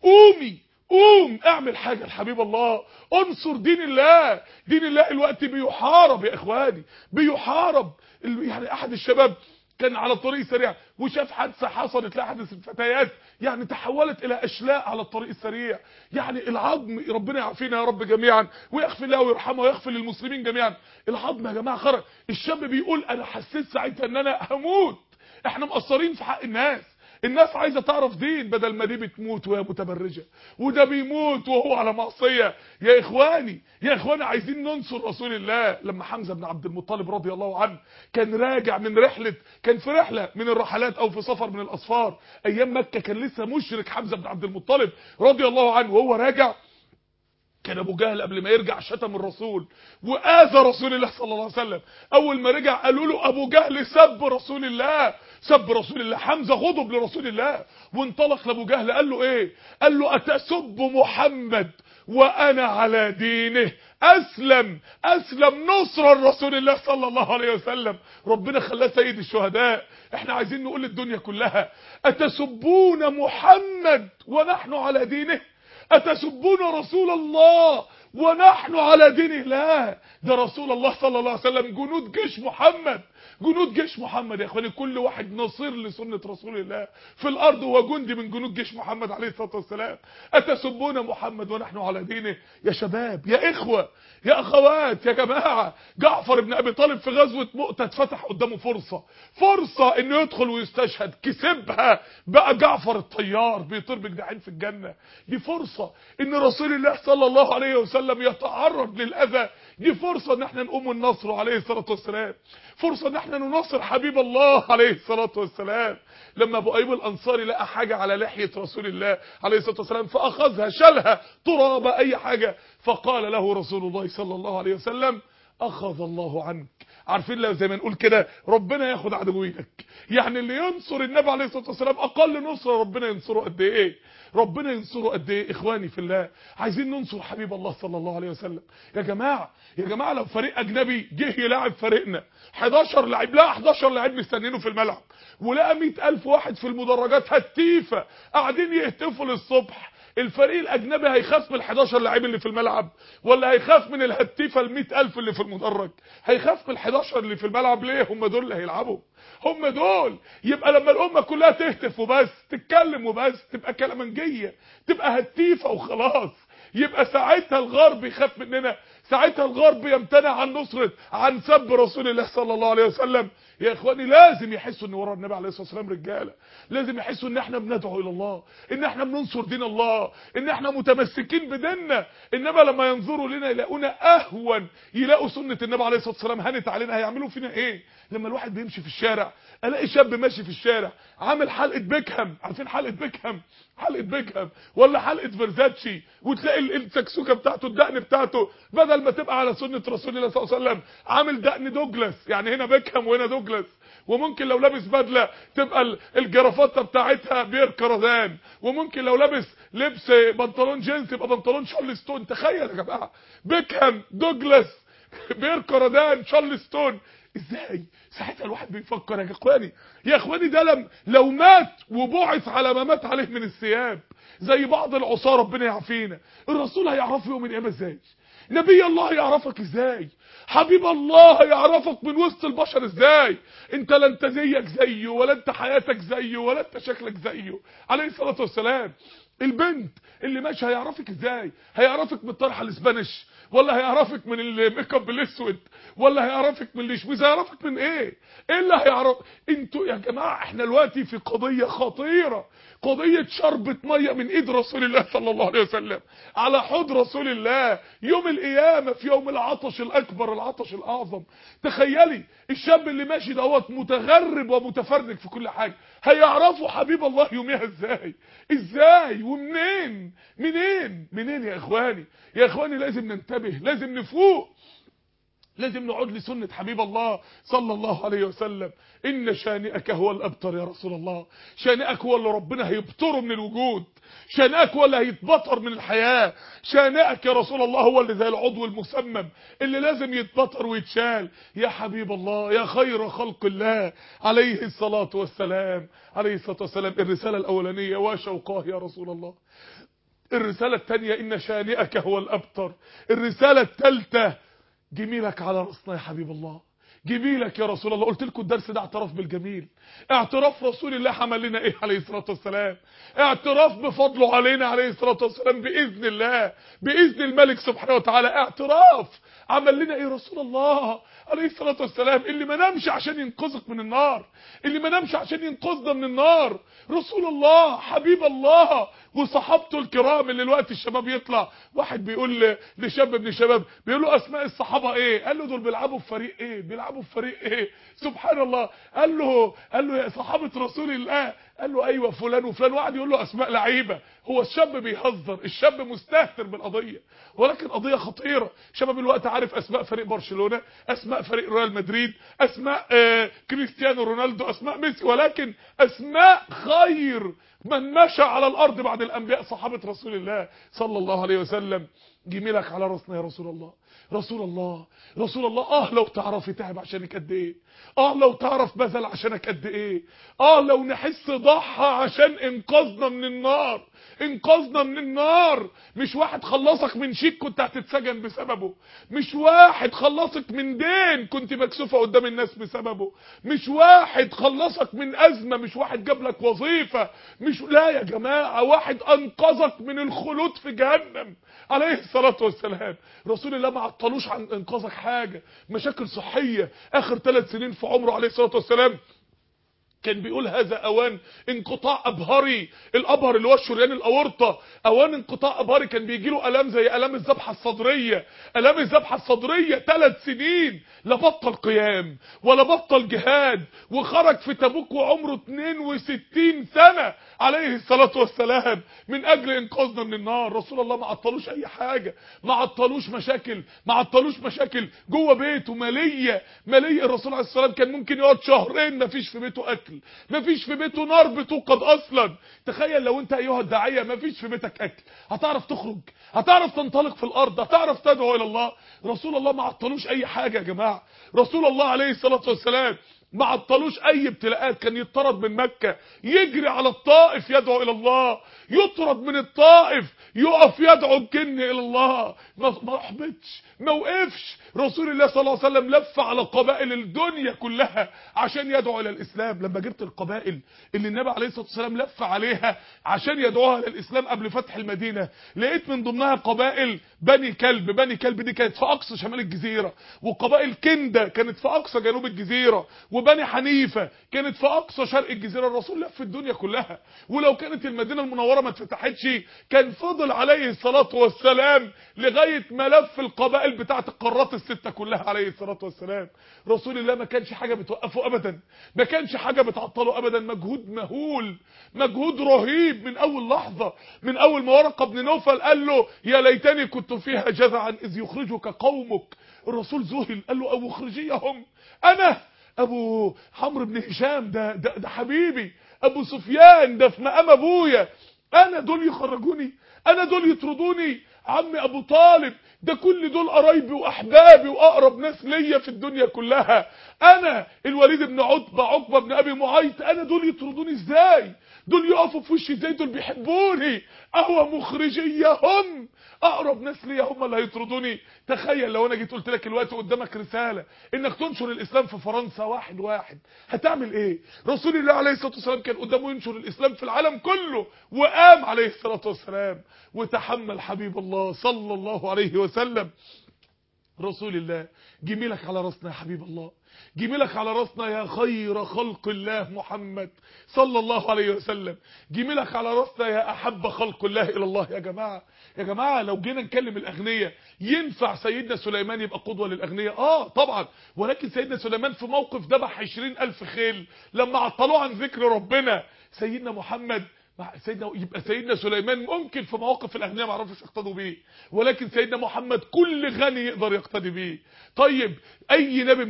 قوم اعمل حاجة لحبيب الله، انصر دين الله. دين الله الوقت بيحارب يا اخواني، بيحارب. يعني احد الشباب كان على الطريق السريع وشاف حادثه حصلت لاحد الفتيات يعني تحولت الى اشلاء على الطريق السريع، يعني العظم، ربنا يعافينا يا رب جميعا ويغفر له ويرحمه ويغفر للمسلمين جميعا. العظم يا جماعه خرج. الشاب بيقول انا حسيت ساعتها ان انا هموت. احنا مقصرين في حق الناس، الناس عايزة تعرف دين بدل ما دي بتموت وهي متبرجة وده بيموت وهو على معصية. يا اخواني عايزين ننصر رسول الله. لما حمزة بن عبد المطلب رضي الله عنه كان راجع من كان في رحلة من الرحلات او في سفر من الاسفار ايام مكة، كان لسه مشرك حمزة بن عبد المطلب رضي الله عنه، وهو راجع كان ابو جهل قبل ما يرجع شتم الرسول واذى رسول الله صلى الله عليه وسلم. اول ما رجع قالوا له ابو جهل سب رسول الله. حمزة غضب لرسول الله وانطلق لابو جهل قال له ايه؟ قال له اتسب محمد وانا على دينه؟ اسلم نصر رسول الله صلى الله عليه وسلم، ربنا خلاه سيد الشهداء. احنا عايزين نقول للدنيا كلها اتسبون محمد ونحن على دينه؟ أتسبون رسول الله ونحن على دين الله؟ ده رسول الله صلى الله عليه وسلم جنود جيش محمد يا اخواني. كل واحد نصير لسنة رسول الله في الارض هو جندي من جنود جيش محمد عليه الصلاة والسلام. أتسبون محمد ونحن على دينه؟ يا شباب، يا اخوة، يا اخوات، يا جماعة، جعفر بن ابي طالب في غزوة مؤتة اتفتح قدامه فرصة انه يدخل ويستشهد، كسبها بقى جعفر الطيار بيطير بجناحين في الجنة. دي فرصة ان رسول الله صلى الله عليه وسلم يتعرض للاذى، دي فرصة ان احنا نقوم النصر عليه الصلاة والسلام، فرصة ان احنا ننصر حبيب الله عليه الصلاة والسلام. لما ابو ايوب الانصاري لقى حاجة على لحية رسول الله عليه الصلاة والسلام فاخذها شالها ترابة اي حاجة، فقال له رسول الله صلى الله عليه وسلم اخذ الله عنك. عارفين لو زي ما نقول كده ربنا ياخد عدوينك، يعني اللي ينصر النبي عليه الصلاة والسلام اقل نصرة ربنا ينصره قد ايه، ربنا ينصره قد ايه. اخواني في الله، عايزين ننصر حبيب الله صلى الله عليه وسلم. يا جماعه لو فريق اجنبي جه يلاعب فريقنا 11 لاعب، لا 11 لاعب مستنينه في الملعب، ولقى 100,000 واحد في المدرجات هتيفه قاعدين يهتفوا للصبح، الفريق الاجنبي هيخاف من ال11 لاعب اللي في الملعب ولا هيخاف من الهتيفه ال100,000 اللي في المدرج؟ هيخاف من ال11 اللي في الملعب. ليه؟ هم دول اللي هيلعبوا، هم دول. يبقى لما الامه كلها تهتف وبس، تتكلم وبس، تبقى كلامنجيه، تبقى هتيفه وخلاص، يبقى ساعتها الغرب يخاف مننا، ساعتها الغرب يمتنع عن سب رسول الله صلى الله عليه وسلم. يا اخواني لازم يحسوا ان ورا النبي عليه الصلاه والسلام رجاله، لازم يحسوا ان احنا بندعو الى الله، ان احنا بننصر دين الله، ان احنا متمسكين بديننا. انما لما ينظروا لنا يلاقونا اهون، يلاقوا سنه النبي عليه الصلاه والسلام هانت علينا، هيعملوا فينا ايه؟ لما الواحد بيمشي في الشارع الاقي شاب ماشي في الشارع عامل حلقه بيكهام، عارفين حلقه بيكهام ولا حلقه فيرزاتشي، وتلاقي السكسوكه بتاعته الدقن بتاعته بدل ما تبقى على سنه رسول الله صلى الله عليه وسلم عامل دقن دوجلاس، يعني هنا بيكهام وهنا دوجلاس. وممكن لو لابس بدله تبقى الجرافطه بتاعتها بير كردان، وممكن لو لابس لبس بنطلون جينز يبقى بنطلون شارلستون. تخيل يا جماعه، بيكهام، دوجلاس، بير كردان، شارلستون. ازاي؟ ساعتها الواحد بيفكر يا اخواني ده لو مات وبعث على ما مات عليه من الثياب زي بعض العصاه ربنا يعافينا، الرسول هيعرفه يوم من الايام ازاي؟ نبي الله يعرفك ازاي؟ حبيب الله يعرفك من وسط البشر ازاي؟ انت لا انت زيك زيه، ولا انت حياتك زيه، ولا انت شكلك زيه عليه الصلاه والسلام. البنت اللي ماشي هيعرفك ازاي؟ هيعرفك من الطرحه الاسبانيش، ولا هيعرفك من الميك اب الاسود، ولا هيعرفك من الشميز؟ هيعرفك من ايه اللي هيعرف؟ انتوا يا جماعه احنا دلوقتي في قضيه خطيره، قضيه شربة ميه من ايد رسول الله صلى الله عليه وسلم على حوض رسول الله يوم القيامه، في يوم العطش الاكبر، العطش الاعظم. تخيلي الشاب اللي ماشي دوت متغرب ومتفرج في كل حاجه، هيعرفوا حبيب الله يوميها ازاي ومنين؟ منين يا اخواني لازم ننتبه، لازم نفوق، لازم نعود لسنة حبيب الله صلى الله عليه وسلم. إن شانئك هو الأبتر يا رسول الله، شانئك هو اللي ربنا هيبتره من الوجود، شانئك هو اللي هيتبطر من الحياة، شانئك يا رسول الله هو اللي زي العضو المسمم اللي لازم يتبطر ويتشال. يا حبيب الله، يا خير خلق الله عليه الصلاة والسلام، الرسالة الأولانية وشوقاه يا رسول الله، الرسالة الثانية إن شانئك هو الأبتر، الرسالة الثالثة جميلك على رأسنا يا حبيب الله، جميلك يا رسول الله. قلت لكم الدرس ده اعتراف بالجميل، اعتراف رسول الله عمل لنا ايه عليه الصلاه والسلام، اعتراف بفضله علينا عليه الصلاه والسلام باذن الله، باذن الملك سبحانه وتعالى. اعتراف عمل لنا ايه رسول الله عليه الصلاه والسلام، اللي ما نامش عشان ينقذك من النار، اللي ما نامش عشان ينقذنا من النار. رسول الله حبيب الله وصحابته الكرام. اللي الوقت الشباب يطلع واحد بيقول لشاب من الشباب، بيقول له اسماء الصحابه ايه؟ قال له دول بيلعبوا في فريق ايه؟ بيلعبوا في فريق ايه؟ سبحان الله. قال له يا صحابه رسول الله. قال له ايوه فلان وفلان. واحد يقول له اسماء لعيبه. هو الشاب بيهزر، الشاب مستهتر بالقضيه، ولكن قضيه خطيره. شباب الوقت عارف اسماء فريق برشلونه، اسماء فريق ريال مدريد، اسماء كريستيانو رونالدو، اسماء ميسي، ولكن اسماء خير من مشى على الارض بعد الانبياء صحابه رسول الله صلى الله عليه وسلم. جميلك على راسنا يا رسول الله. رسول الله رسول الله. لو تعرف تعب عشانك قد ايه، لو تعرف بذل عشانك قد ايه، لو نحس ضحى عشان انقذنا من النار، انقذنا من النار. مش واحد خلصك من شيك كنت هتتسجن بسببه، مش واحد خلصك من دين كنت مكسوفه قدام الناس بسببه، مش واحد خلصك من ازمه، مش واحد جاب لك وظيفه، مش لا يا جماعه، واحد انقذك من الخلود في جهنم عليه الصلاه والسلام. رسول الله ما عطلوش عن انقاذك حاجه. مشاكل صحيه اخر 3 سنين في عمره عليه الصلاه والسلام كان بيقول هذا اوان انقطاع ابهري. الابهر اللي هو الشريان الاورطه، اوان انقطاع ابهري. كان بيجي له الام زي الام الذبحه الصدريه، الام الذبحه الصدريه. 3 سنين لا بطل قيام ولا بطل جهاد، وخرج في تبوك وعمره 62 سنه عليه الصلاه والسلام من اجل انقاذنا من النار. رسول الله ما عطلوش اي حاجه، ما عطلوش مشاكل، ما عطلوش مشاكل جوه بيته ماليه. الرسول عليه الصلاه والسلام كان ممكن يقعد شهرين ما فيش في بيته اكل، ما فيش في بيته نار بتوقد اصلا. تخيل لو انت ايها الداعيه ما فيش في بيتك اكل، هتعرف تخرج؟ هتعرف تنطلق في الارض؟ هتعرف تدعو الى الله؟ رسول الله ما عطلوش اي حاجه يا جماعه. رسول الله عليه الصلاه والسلام ما عطلوش اي ابتلاءات. كان يطرد من مكه يجري على الطائف يدعو الى الله، يطرد من الطائف يقف يدعو الجن الى الله. ما احبطش، ما وقفش. رسول الله صلى الله عليه وسلم لف على قبائل الدنيا كلها عشان يدعو الى الاسلام. لما جبت القبائل اللي النبي عليه الصلاه والسلام لف عليها عشان يدعوها الى الاسلام قبل فتح المدينه، لقيت من ضمنها قبائل بني كلب. بني كلب دي كانت في اقصى شمال الجزيره، وقبائل كنده كانت في اقصى جنوب الجزيره، وبني حنيفه كانت في اقصى شرق الجزيره. الرسول لف الدنيا كلها، ولو كانت المدينه المنوره ما اتفتحتش كان فضل عليه الصلاه والسلام لغايه ما لف القبائل بتاعه القارات السته كلها عليه الصلاه والسلام. رسول الله ما كانش حاجه بتوقفه ابدا، ما كانش حاجه بتعطله ابدا. مجهود مهول، مجهود رهيب من اول لحظه، من اول ما ورقه بن نوفل قال له يا ليتني كنت فيها جذعا اذ يخرجك قومك. الرسول ذهل، قال له او مخرجيهم؟ انا ابو عمرو بن هشام ده حبيبي، ابو سفيان ده في مقام ابويا، انا دول يخرجوني؟ انا دول يطردوني؟ عمي ابو طالب ده كل دول قرايبي واحبابي واقرب ناس ليا في الدنيا كلها، انا الوليد بن عقبه بن ابي معيط، انا دول يطردوني ازاي؟ دول يقفوا في وشي ازاي؟ دول بيحبوني، اهو مخرجيهم اقرب ناس ليا هم اللي هيطردوني. تخيل لو انا جيت قلت لك الوقت قدامك رساله انك تنشر الاسلام في فرنسا واحد، هتعمل ايه؟ رسول الله عليه الصلاه والسلام كان قدامه ينشر الاسلام في العالم كله، وقام عليه الصلاه والسلام وتحمل حبيب الله صلى الله عليه وسلم. رسول الله جميلك على راسنا يا حبيب الله، جميلك على راسنا يا خير خلق الله محمد صلى الله عليه وسلم، جميلك على راسنا يا احب خلق الله الى الله. يا جماعه لو جينا نكلم الاغنياء، ينفع سيدنا سليمان يبقى قدوه للاغنياء؟ طبعا، ولكن سيدنا سليمان في موقف ذبح 20,000 خيل لما عطلوه عن ذكر ربنا. سيدنا محمد يبقى سيدنا سليمان ممكن في مواقف الاغنياء ما عرفوش يقتدوا بيه، ولكن سيدنا محمد كل غني يقدر يقتدي بيه. طيب اي نبي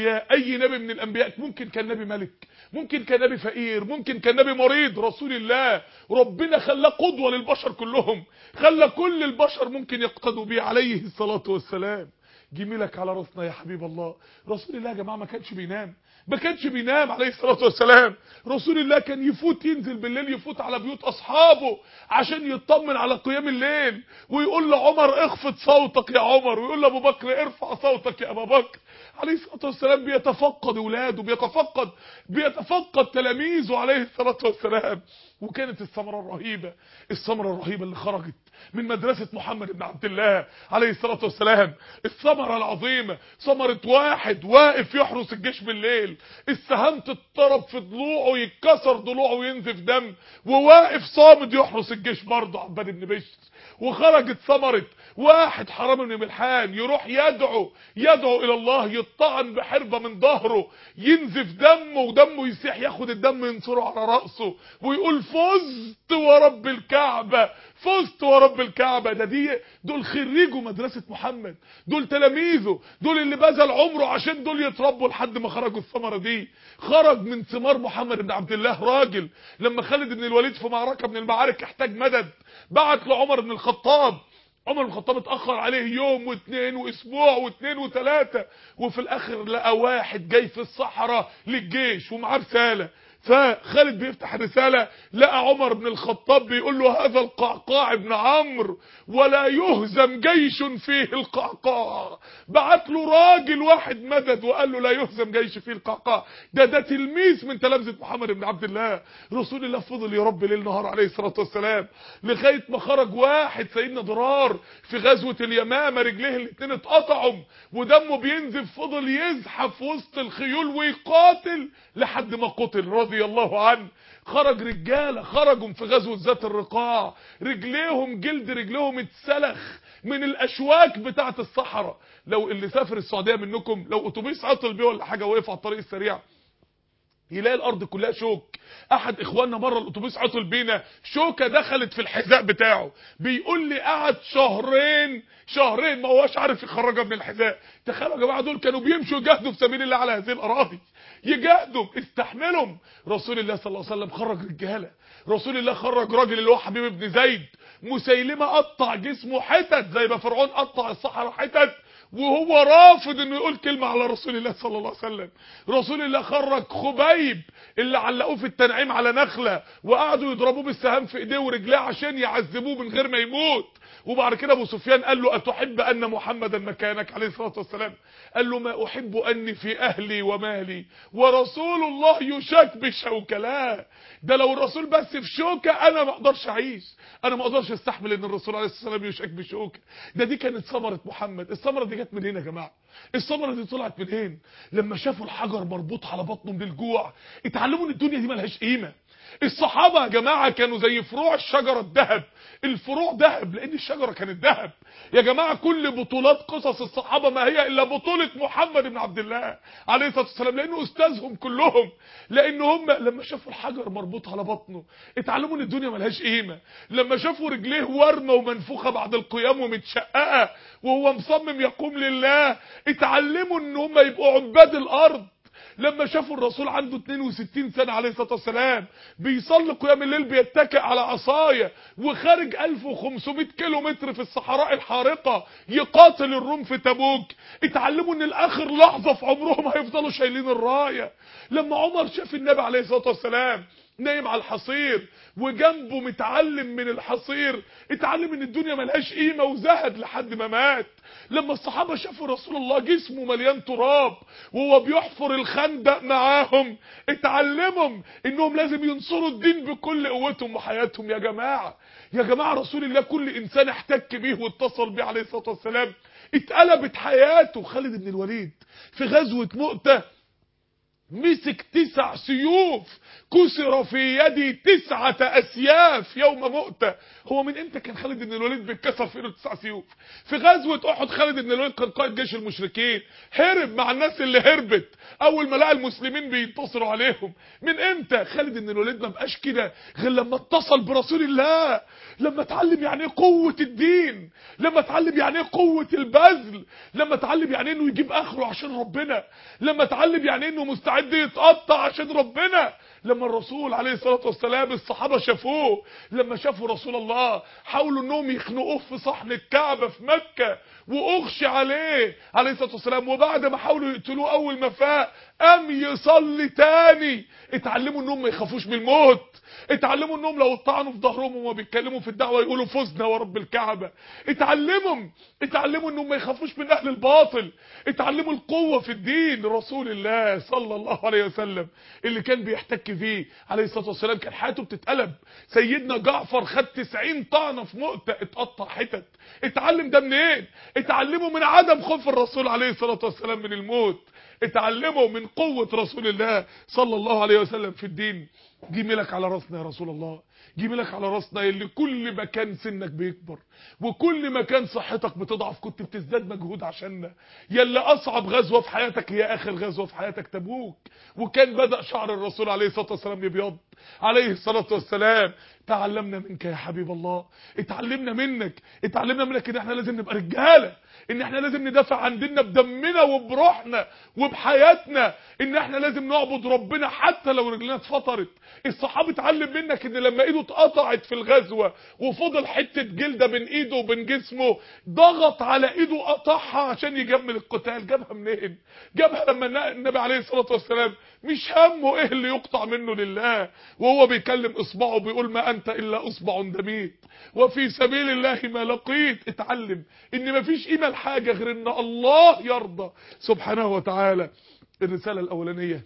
من الانبياء ممكن كان نبي ملك، ممكن كان نبي فقير، ممكن كان نبي مريض. رسول الله ربنا خلاه قدوه للبشر كلهم، خلى كل البشر ممكن يقتدوا بيه عليه الصلاه والسلام. جميلك على راسنا يا حبيب الله. رسول الله يا جماعه ما كانش بينام عليه الصلاه والسلام. رسول الله كان ينزل بالليل، يفوت على بيوت اصحابه عشان يطمن على قيام الليل، ويقول لعمر اخفض صوتك يا عمر، ويقول لابو بكر ارفع صوتك يا ابا بكر. عليه الصلاة والسلام بيتفقد اولاده، بيتفقد تلاميذه عليه الصلاة والسلام. وكانت الثمرة الرهيبة، اللي خرجت من مدرسة محمد بن عبد الله عليه الصلاة والسلام، الثمرة العظيمة، ثمرة واحد واقف يحرس الجيش بالليل، السهام تضطرب في ضلوعه، يتكسر ضلوعه وينزف دم، وواقف صامد يحرس الجيش برضه، عباد بن بشر. وخرجت ثمرة واحد حرامي بن ملحان يروح يدعو الى الله، يطعن بحربة من ظهره، ينزف دمه ودمه يسيح، ياخد الدم ينصره على رأسه ويقول فزت ورب الكعبة، فزت ورب الكعبة. دول خريجوا مدرسة محمد، دول تلاميذه، دول اللي بذل عمره عشان دول يتربوا لحد ما خرجوا الثمرة دي. خرج من ثمار محمد بن عبد الله راجل لما خالد بن الوليد في معركة من المعارك احتاج مدد، بعت لعمر بن الخطاب. عمر بن الخطاب اتأخر عليه يوم واثنين واسبوع واثنين وثلاثة، وفي الاخر لقى واحد جاي في الصحراء للجيش ومعاه رسالة. فخالد بيفتح الرسالة لقى عمر بن الخطاب بيقول له هذا القعقاع ابن عمرو ولا يهزم جيش فيه القعقاع. بعت له راجل واحد مدد وقال له لا يهزم جيش فيه القعقاع. ده تلميذ من تلامذة محمد بن عبد الله. رسول الله فضل يربي ليل نهار عليه الصلاة والسلام لغاية ما خرج واحد سيدنا ضرار في غزوة اليمامة، رجليه الاتنين اتقطعوا ودمه بينزف، فضل يزحف وسط الخيول ويقاتل لحد ما قتل رضي الله عنه. خرج رجالة خرجوا في غزوة ذات الرقاع، جلد رجليهم اتسلخ من الاشواك بتاعة الصحراء. لو اللي سافر السعودية منكم لو اتوبيس عطل بيه ولا حاجة وقف على الطريق السريع يلاقي الارض كلها شوك. احد اخواننا مره الاتوبيس عطل بينا، شوكه دخلت في الحذاء بتاعه، بيقول لي قعد شهرين ما هوش عارف يخرجها من الحذاء. تخيلوا يا جماعه، دول كانوا بيمشوا يجاهدوا في سبيل الله على هذه الاراضي، يجاهدوا استحملهم. رسول الله صلى الله عليه وسلم خرج رجاله، رسول الله خرج راجل اللي هو حبيب بن زيد. مسيلمه قطع جسمه حتت زي ما فرعون قطع الصحراء حتت وهو رافض انه يقول كلمة على رسول الله صلى الله عليه وسلم. رسول الله خرج خبيب اللي علقوه في التنعيم على نخلة وقعدوا يضربوه بالسهام في ايديه ورجليه عشان يعذبوه من غير ما يموت. وبعد كده ابو سفيان قال له اتحب ان محمدا مكانك عليه الصلاة والسلام؟ قال له ما احب اني في اهلي ومالي ورسول الله يشاك بشوكة. لا، ده لو الرسول بس في شوكة انا ما اقدرش اعيش، انا ما اقدرش استحمل ان الرسول عليه الصلاة والسلام يشاك بشوكة. دي كانت ثمرة محمد. الثمرة دي جت منين يا جماعة؟ الثمرة دي طلعت منين؟ لما شافوا الحجر مربوط على بطنه من الجوع اتعلموا ان الدنيا دي ملهاش قيمة. الصحابة يا جماعة كانوا زي فروع الشجرة الذهب، الفروع ذهب لان الشجرة كانت ذهب. يا جماعة كل بطولات قصص الصحابة ما هي الا بطولة محمد بن عبد الله عليه الصلاة والسلام، لانه استاذهم كلهم، لان هم لما شافوا الحجر مربوط على بطنه اتعلموا ان الدنيا ملهاش قيمة. لما شافوا رجليه ورمة ومنفوخة بعد القيام ومتشققة وهو مصمم يقوم لله اتعلموا ان هم يبقوا عباد الارض. لما شافوا الرسول عنده 62 سنة عليه الصلاة والسلام بيصلي قيام الليل بيتكئ على عصاية وخارج 1500 كيلو متر في الصحراء الحارقة يقاتل الروم في تبوك، اتعلموا ان الاخر لحظة في عمرهم هيفضلوا شايلين الراية. لما عمر شاف النبي عليه الصلاة والسلام نايم على الحصير وجنبه متعلم من الحصير اتعلم ان الدنيا ملهاش قيمة وزهد لحد ما مات. لما الصحابة شافوا رسول الله جسمه مليان تراب وهو بيحفر الخندق معاهم اتعلموا انهم لازم ينصروا الدين بكل قوتهم وحياتهم. يا جماعة رسول الله كل انسان احتك بيه واتصل بيه عليه الصلاة والسلام اتقلبت حياته. خالد بن الوليد في غزوة مؤتة مسك 9 سيوف، كسر في يدي 9 أسياف يوم مؤتة. هو من امتى كان خالد بن الوليد بيتكسر في ايده 9 سيوف؟ في غزوة احد خالد بن الوليد كان قائد جيش المشركين، هرب مع الناس اللي هربت اول ما لقى المسلمين بينتصروا عليهم. من امتى؟ خالد بن الوليد ما بقاش كده غير لما اتصل برسول الله، لما اتعلم يعني ايه قوة الدين، لما اتعلم يعني ايه قوة البذل، لما اتعلم يعني انه يجيب اخره عشان ربنا، لما اتعلم يعني انه مستعد مستعد يتقطع عشان ربنا. لما الرسول عليه الصلاة والسلام الصحابة شافوه، لما شافوا رسول الله حاولوا انهم يخنقوه في صحن الكعبة في مكة واغشي عليه عليه الصلاة والسلام، وبعد ما حاولوا يقتلوه اول ما فاق قام يصلي تاني. اتعلموا انهم ما يخافوش من الموت، اتعلموا انهم لو طعنوا في ظهرهم وما بيتكلموا في الدعوة يقولوا فزنا ورب الكعبة. اتعلموا انهم ما يخافوش من اهل الباطل، اتعلموا القوة في الدين. رسول الله صلى الله عليه وسلم اللي كان بيحتك فيه عليه الصلاة والسلام كان حياته بتتقلب. سيدنا جعفر خد 90 طعنة في مؤتة، اتقطع حتت. اتعلم ده منين؟ اتعلموا من عدم خوف الرسول عليه الصلاة والسلام من الموت، اتعلموا من قوة رسول الله صلى الله عليه وسلم في الدين. جميلك على راسنا يا رسول الله، جميلك على راسنا اللي كل ما كان سنك بيكبر وكل ما كان صحتك بتضعف كنت بتزداد مجهود عشاننا. يلي اصعب غزوة في حياتك هي اخر غزوة في حياتك تبوك، وكان بدأ شعر الرسول عليه الصلاة والسلام يبيض عليه الصلاة والسلام. تعلمنا منك يا حبيب الله، اتعلمنا منك ان احنا لازم نبقى رجالة، ان احنا لازم ندافع عن ديننا بدمنا وبروحنا وبحياتنا، ان احنا لازم نعبد ربنا حتى لو رجلنا اتفطرت. الصحابة اتعلم منك ان لما ايده اتقطعت في الغزوة وفضل حتة جلدة بين ايده وبين جسمه ضغط على ايده قطعها عشان يجمل القتال. جابها منين؟ جابها لما النبي عليه الصلاة والسلام مش همه ايه اللي يقطع منه لله، وهو بيكلم اصبعه بيقول ما انت الا اصبع دميت وفي سبيل الله ما لقيت. اتعلم ان مفيش قيمة لحاجة غير ان الله يرضى سبحانه وتعالى. الرسالة الاولانية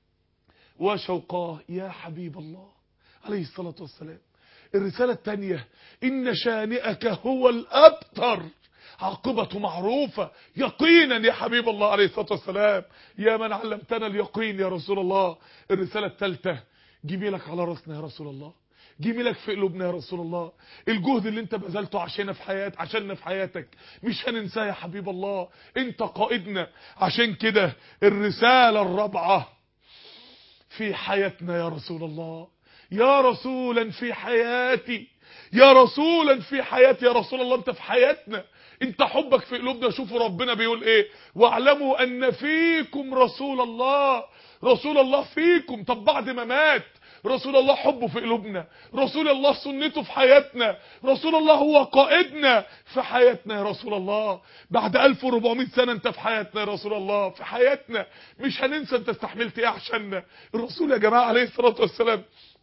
وشوقاه يا حبيب الله عليه الصلاة والسلام. الرسالة الثانية ان شانئك هو الابتر، عاقبته معروفة يقينا يا حبيب الله عليه الصلاة والسلام، يا من علمتنا اليقين يا رسول الله. الرسالة الثالثة جميلك على راسنا يا رسول الله، جميلك في قلوبنا يا رسول الله. الجهد اللي انت بذلته عشاننا في حياتك مش هننساه يا حبيب الله، انت قائدنا. عشان كده الرسالة الرابعة في حياتنا يا رسول الله، يا رسولا في حياتي، يا رسولا في حياتي يا رسول الله. انت في حياتنا، انت حبك في قلوبنا. شوفوا ربنا بيقول ايه، واعلموا ان فيكم رسول الله. رسول الله فيكم. طب بعد ما مات رسول الله حبه في قلوبنا، رسول الله سنته في حياتنا، رسول الله هو قائدنا في حياتنا يا رسول الله. بعد 1400 سنة انت في حياتنا يا رسول الله، في حياتنا. مش هننسى انت استحملت ايه عشاننا. الرسول يا جماعة عليه الصلاة والسلام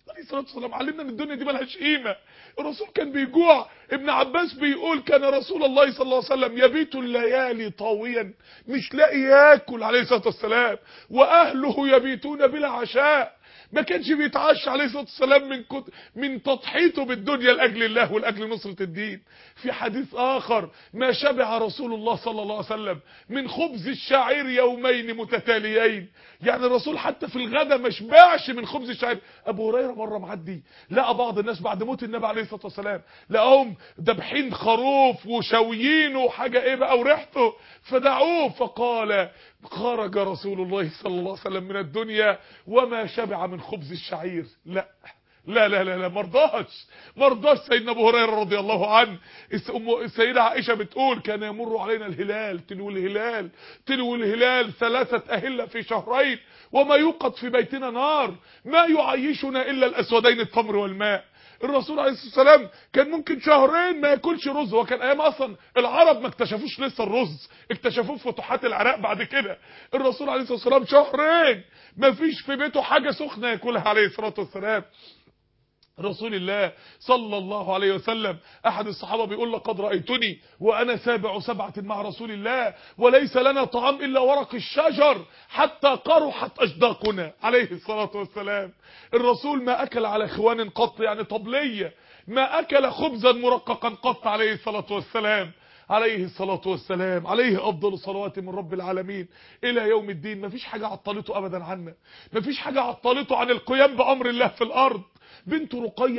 علمنا ان الدنيا دي ملهاش قيمة. الرسول كان بيجوع. ابن عباس بيقول كان رسول الله صلى الله عليه وسلم يبيت الليالي طاويا، مش لاقي ياكل عليه الصلاة والسلام، واهله يبيتون بلا عشاء. ما كانش بيتعشى عليه الصلاة والسلام من تضحيته بالدنيا لأجل الله ولأجل نصرة الدين. في حديث آخر ما شبع رسول الله صلى الله عليه وسلم من خبز الشعير يومين متتاليين. يعني الرسول حتى في الغداء ما شبعش من خبز الشعير. أبو هريرة مرة معدي لقى بعض الناس بعد موت النبي عليه الصلاة والسلام لقاهم دبحين خروف وشويينه وحاجة ايه بقى وريحته، فدعوه فقال خرج رسول الله صلى الله عليه وسلم من الدنيا وما شبع من خبز الشعير. لا لا لا لا, لا مرضاش سيدنا ابو هريره رضي الله عنه. السيده عائشه بتقول كان يمر علينا الهلال تلو الهلال 3 أهلة في شهرين وما يوقد في بيتنا نار ما يعيشنا الا الاسودين التمر والماء. الرسول عليه الصلاه والسلام كان ممكن شهرين ما ياكلش رز، وكان ايام اصلا العرب ما اكتشفوش لسه الرز، اكتشفوه في فتوحات العراق بعد كده. الرسول عليه الصلاه والسلام شهرين ما فيش في بيته حاجه سخنه ياكلها عليه الصلاه والسلام. رسول الله صلى الله عليه وسلم احد الصحابه بيقول لقد رايتني وانا سابع 7 مع رسول الله وليس لنا طعام الا ورق الشجر حتى قرحت اشداقنا عليه الصلاه والسلام. الرسول ما اكل على خوان قط، يعني طبليه، ما اكل خبزا مرققا قط عليه الصلاه والسلام. عليه الصلاة والسلام عليه أفضل الصلوات من رب العالمين إلى يوم الدين. مفيش حاجة عطلته أبدا عنا، مفيش حاجة عطلته عن القيام بأمر الله في الأرض. بنت رقية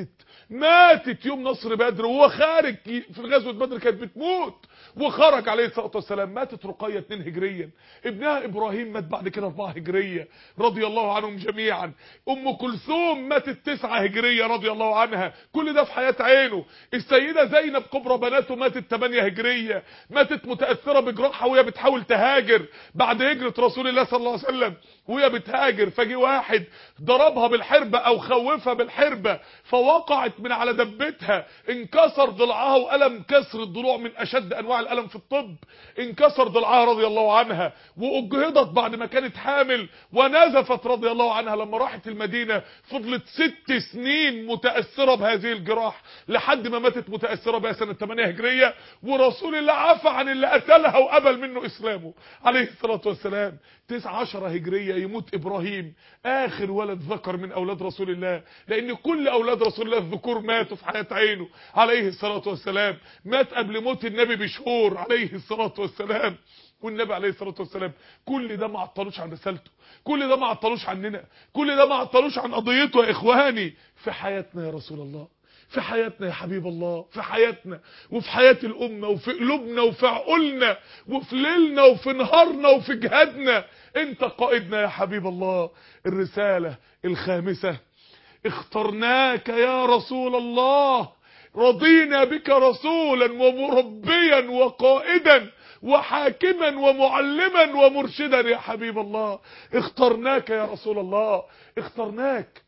ماتت يوم نصر بدر وهو خارج في غزوة بدر، كانت بتموت وخرج عليه الصلاة والسلام. ماتت رقية 2 هجريا، ابنها ابراهيم مات بعد كده 4 هجرية رضي الله عنهم جميعا. ام كلثوم ماتت 9 هجرية رضي الله عنها، كل ده في حياة عينه. السيدة زينب كبرى بناته ماتت 8 هجرية، ماتت متأثرة بجراحها وهي بتحاول تهاجر بعد هجرة رسول الله صلى الله عليه وسلم. وهي بتهاجر فجي واحد ضربها بالحربة او خوفها بالحربة، فوقعت من على دبتها، انكسر ضلعها، وألم كسر الضلوع من اشد انواع الالم في الطب، انكسر ضلعها رضي الله عنها. واجهضت بعد ما كانت حامل ونزفت رضي الله عنها. لما راحت المدينة فضلت 6 سنين متأثرة بهذه الجراح لحد ما ماتت متأثرة بها سنة 8 هجرية. ورسول الله عفى عن اللي قتلها وقبل منه اسلامه عليه الصلاة والسلام. 19 هجرية يموت ابراهيم، اخر ولد ذكر من اولاد رسول الله، لان كل اولاد رسول الله الذكور ماتوا في حياة عينه عليه الصلاة والسلام. مات قبل موت النبي بشهور عليه الصلاة والسلام. والنبي عليه الصلاة والسلام كل ده ما عطلوش عن رسالته، كل ده ما عطلوش عننا، كل ده ما عطلوش عن قضيته. يا اخواني في حياتنا يا رسول الله، في حياتنا يا حبيب الله، في حياتنا وفي حياة الأمة وفي قلوبنا وفي عقولنا وفي ليلنا وفي نهارنا وفي جهادنا. انت قائدنا يا حبيب الله. الرسالة الخامسة: اخترناك يا رسول الله، رضينا بك رسولا ومربيا وقائدا وحاكما ومعلما ومرشدا يا حبيب الله. اخترناك يا رسول الله، اخترناك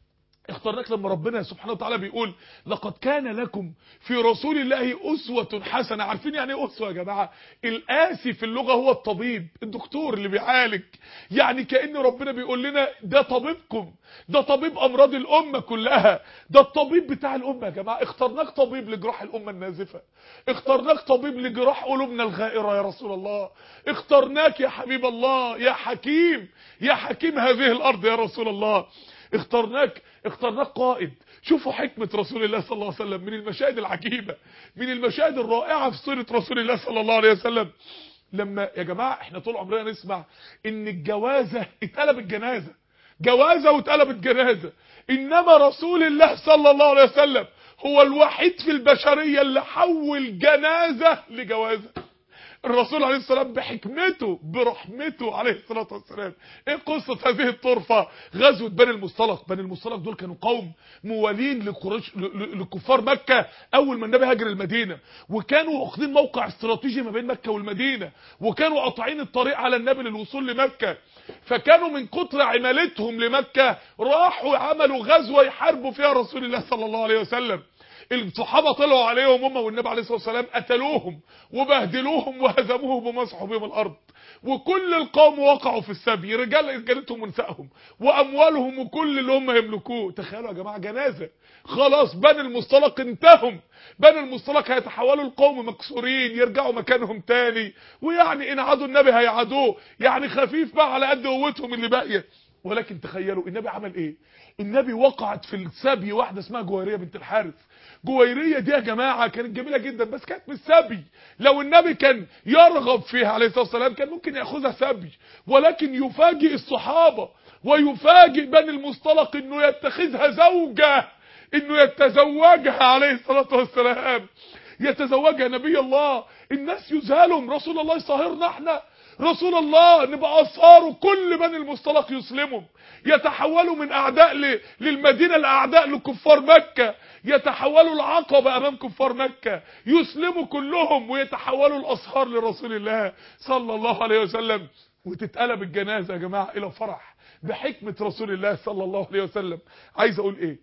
لما ربنا سبحانه وتعالى بيقول لقد كان لكم في رسول الله أسوة حسنة. عارفين يعني ايه أسوة يا جماعة؟ القاسي في اللغة هو الطبيب، الدكتور اللي بيعالج. يعني كأن ربنا بيقول لنا ده طبيبكم، ده طبيب أمراض الأمة كلها، ده الطبيب بتاع الأمة يا جماعة. اخترناك طبيب لجراح الأمة النازفة، اخترناك طبيب لجراح قلوبنا الغائرة يا رسول الله، اخترناك يا حبيب الله، يا حكيم، يا حكيم هذه الأرض يا رسول الله. اخترناك قائد. شوفوا حكمة رسول الله صلى الله عليه وسلم من المشاهد العجيبة، من المشاهد الرائعة في سيرة رسول الله صلى الله عليه وسلم. لما يا جماعة احنا طول عمرنا نسمع ان الجوازة اتقلبت جنازة، جوازة واتقلبت جنازة، انما رسول الله صلى الله عليه وسلم هو الوحيد في البشرية اللي حول جنازة لجوازة. الرسول عليه السلام بحكمته برحمته عليه الصلاة والسلام. ايه قصة هذه الطرفة؟ غزوة بني المصطلق. بني المصطلق دول كانوا قوم موالين لقريش لكفار مكة اول ما النبي هاجر المدينة، وكانوا واخدين موقع استراتيجي ما بين مكة والمدينة، وكانوا قاطعين الطريق على النبي للوصول لمكة. فكانوا من كتر عمالتهم لمكة راحوا عملوا غزوة يحاربوا فيها رسول الله صلى الله عليه وسلم. الصحابة طلعوا عليهم هم والنبي عليه الصلاة والسلام، قتلوهم وبهدلوهم وهزموهم ومسحوا بهم الارض. وكل القوم وقعوا في السبي، رجالتهم ونسائهم واموالهم وكل اللي هم يملكوه. تخيلوا يا جماعة جنازة. خلاص بني المصطلق انتهم، بني المصطلق هيتحولوا القوم مكسورين يرجعوا مكانهم تاني، ويعني ان عادوا النبي هيعادوه، يعني خفيف بقى على قد قوتهم اللي باقيه. ولكن تخيلوا النبي عمل ايه؟ النبي وقعت في السبي واحدة اسمها جويرية بنت الحارث. جويرية دي يا جماعة كانت جميلة جدا بس كانت من السبي. لو النبي كان يرغب فيها عليه الصلاة والسلام كان ممكن يأخذها سبي، ولكن يفاجئ الصحابة ويفاجئ بني المصطلق انه يتخذها زوجة، انه يتزوجها عليه الصلاة والسلام، يتزوجها نبي الله. الناس يذهلهم، رسول الله يصاهرنا احنا، رسول الله نبقى أصهار كل بني المصطلق يسلموا، يتحولوا من أعداء للمدينة لأعداء لكفار مكة، يتحولوا العقبة أمام كفار مكة، يسلموا كلهم ويتحولوا الأصهار لرسول الله صلى الله عليه وسلم. وتتقلب الجنازة يا جماعة إلى فرح بحكمة رسول الله صلى الله عليه وسلم. عايز أقول إيه؟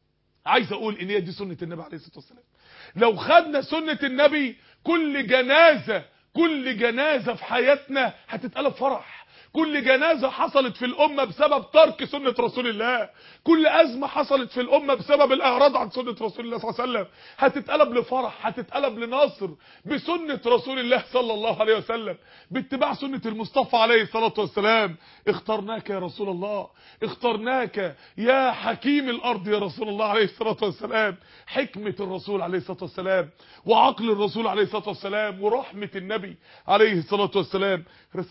عايز أقول إن هي دي سنة النبي عليه الصلاة والسلام. لو خدنا سنة النبي كل جنازة في حياتنا هتتقلب فرح. كل جنازة حصلت في الأمة بسبب ترك سنة رسول الله، كل أزمة حصلت في الأمة بسبب الإعراض عن سنة رسول الله صلى الله عليه وسلم هتتقلب لفرح، هتتقلب لنصر بسنة رسول الله صلى الله عليه وسلم، باتباع سنة المصطفى عليه الصلاة والسلام. اخترناك يا رسول الله، اخترناك يا حكيم الأرض يا رسول الله عليه الصلاة والسلام. حكمة الرسول عليه الصلاة والسلام وعقل الرسول عليه الصلاة والسلام ورحمة النبي عليه الصلاة والسلام.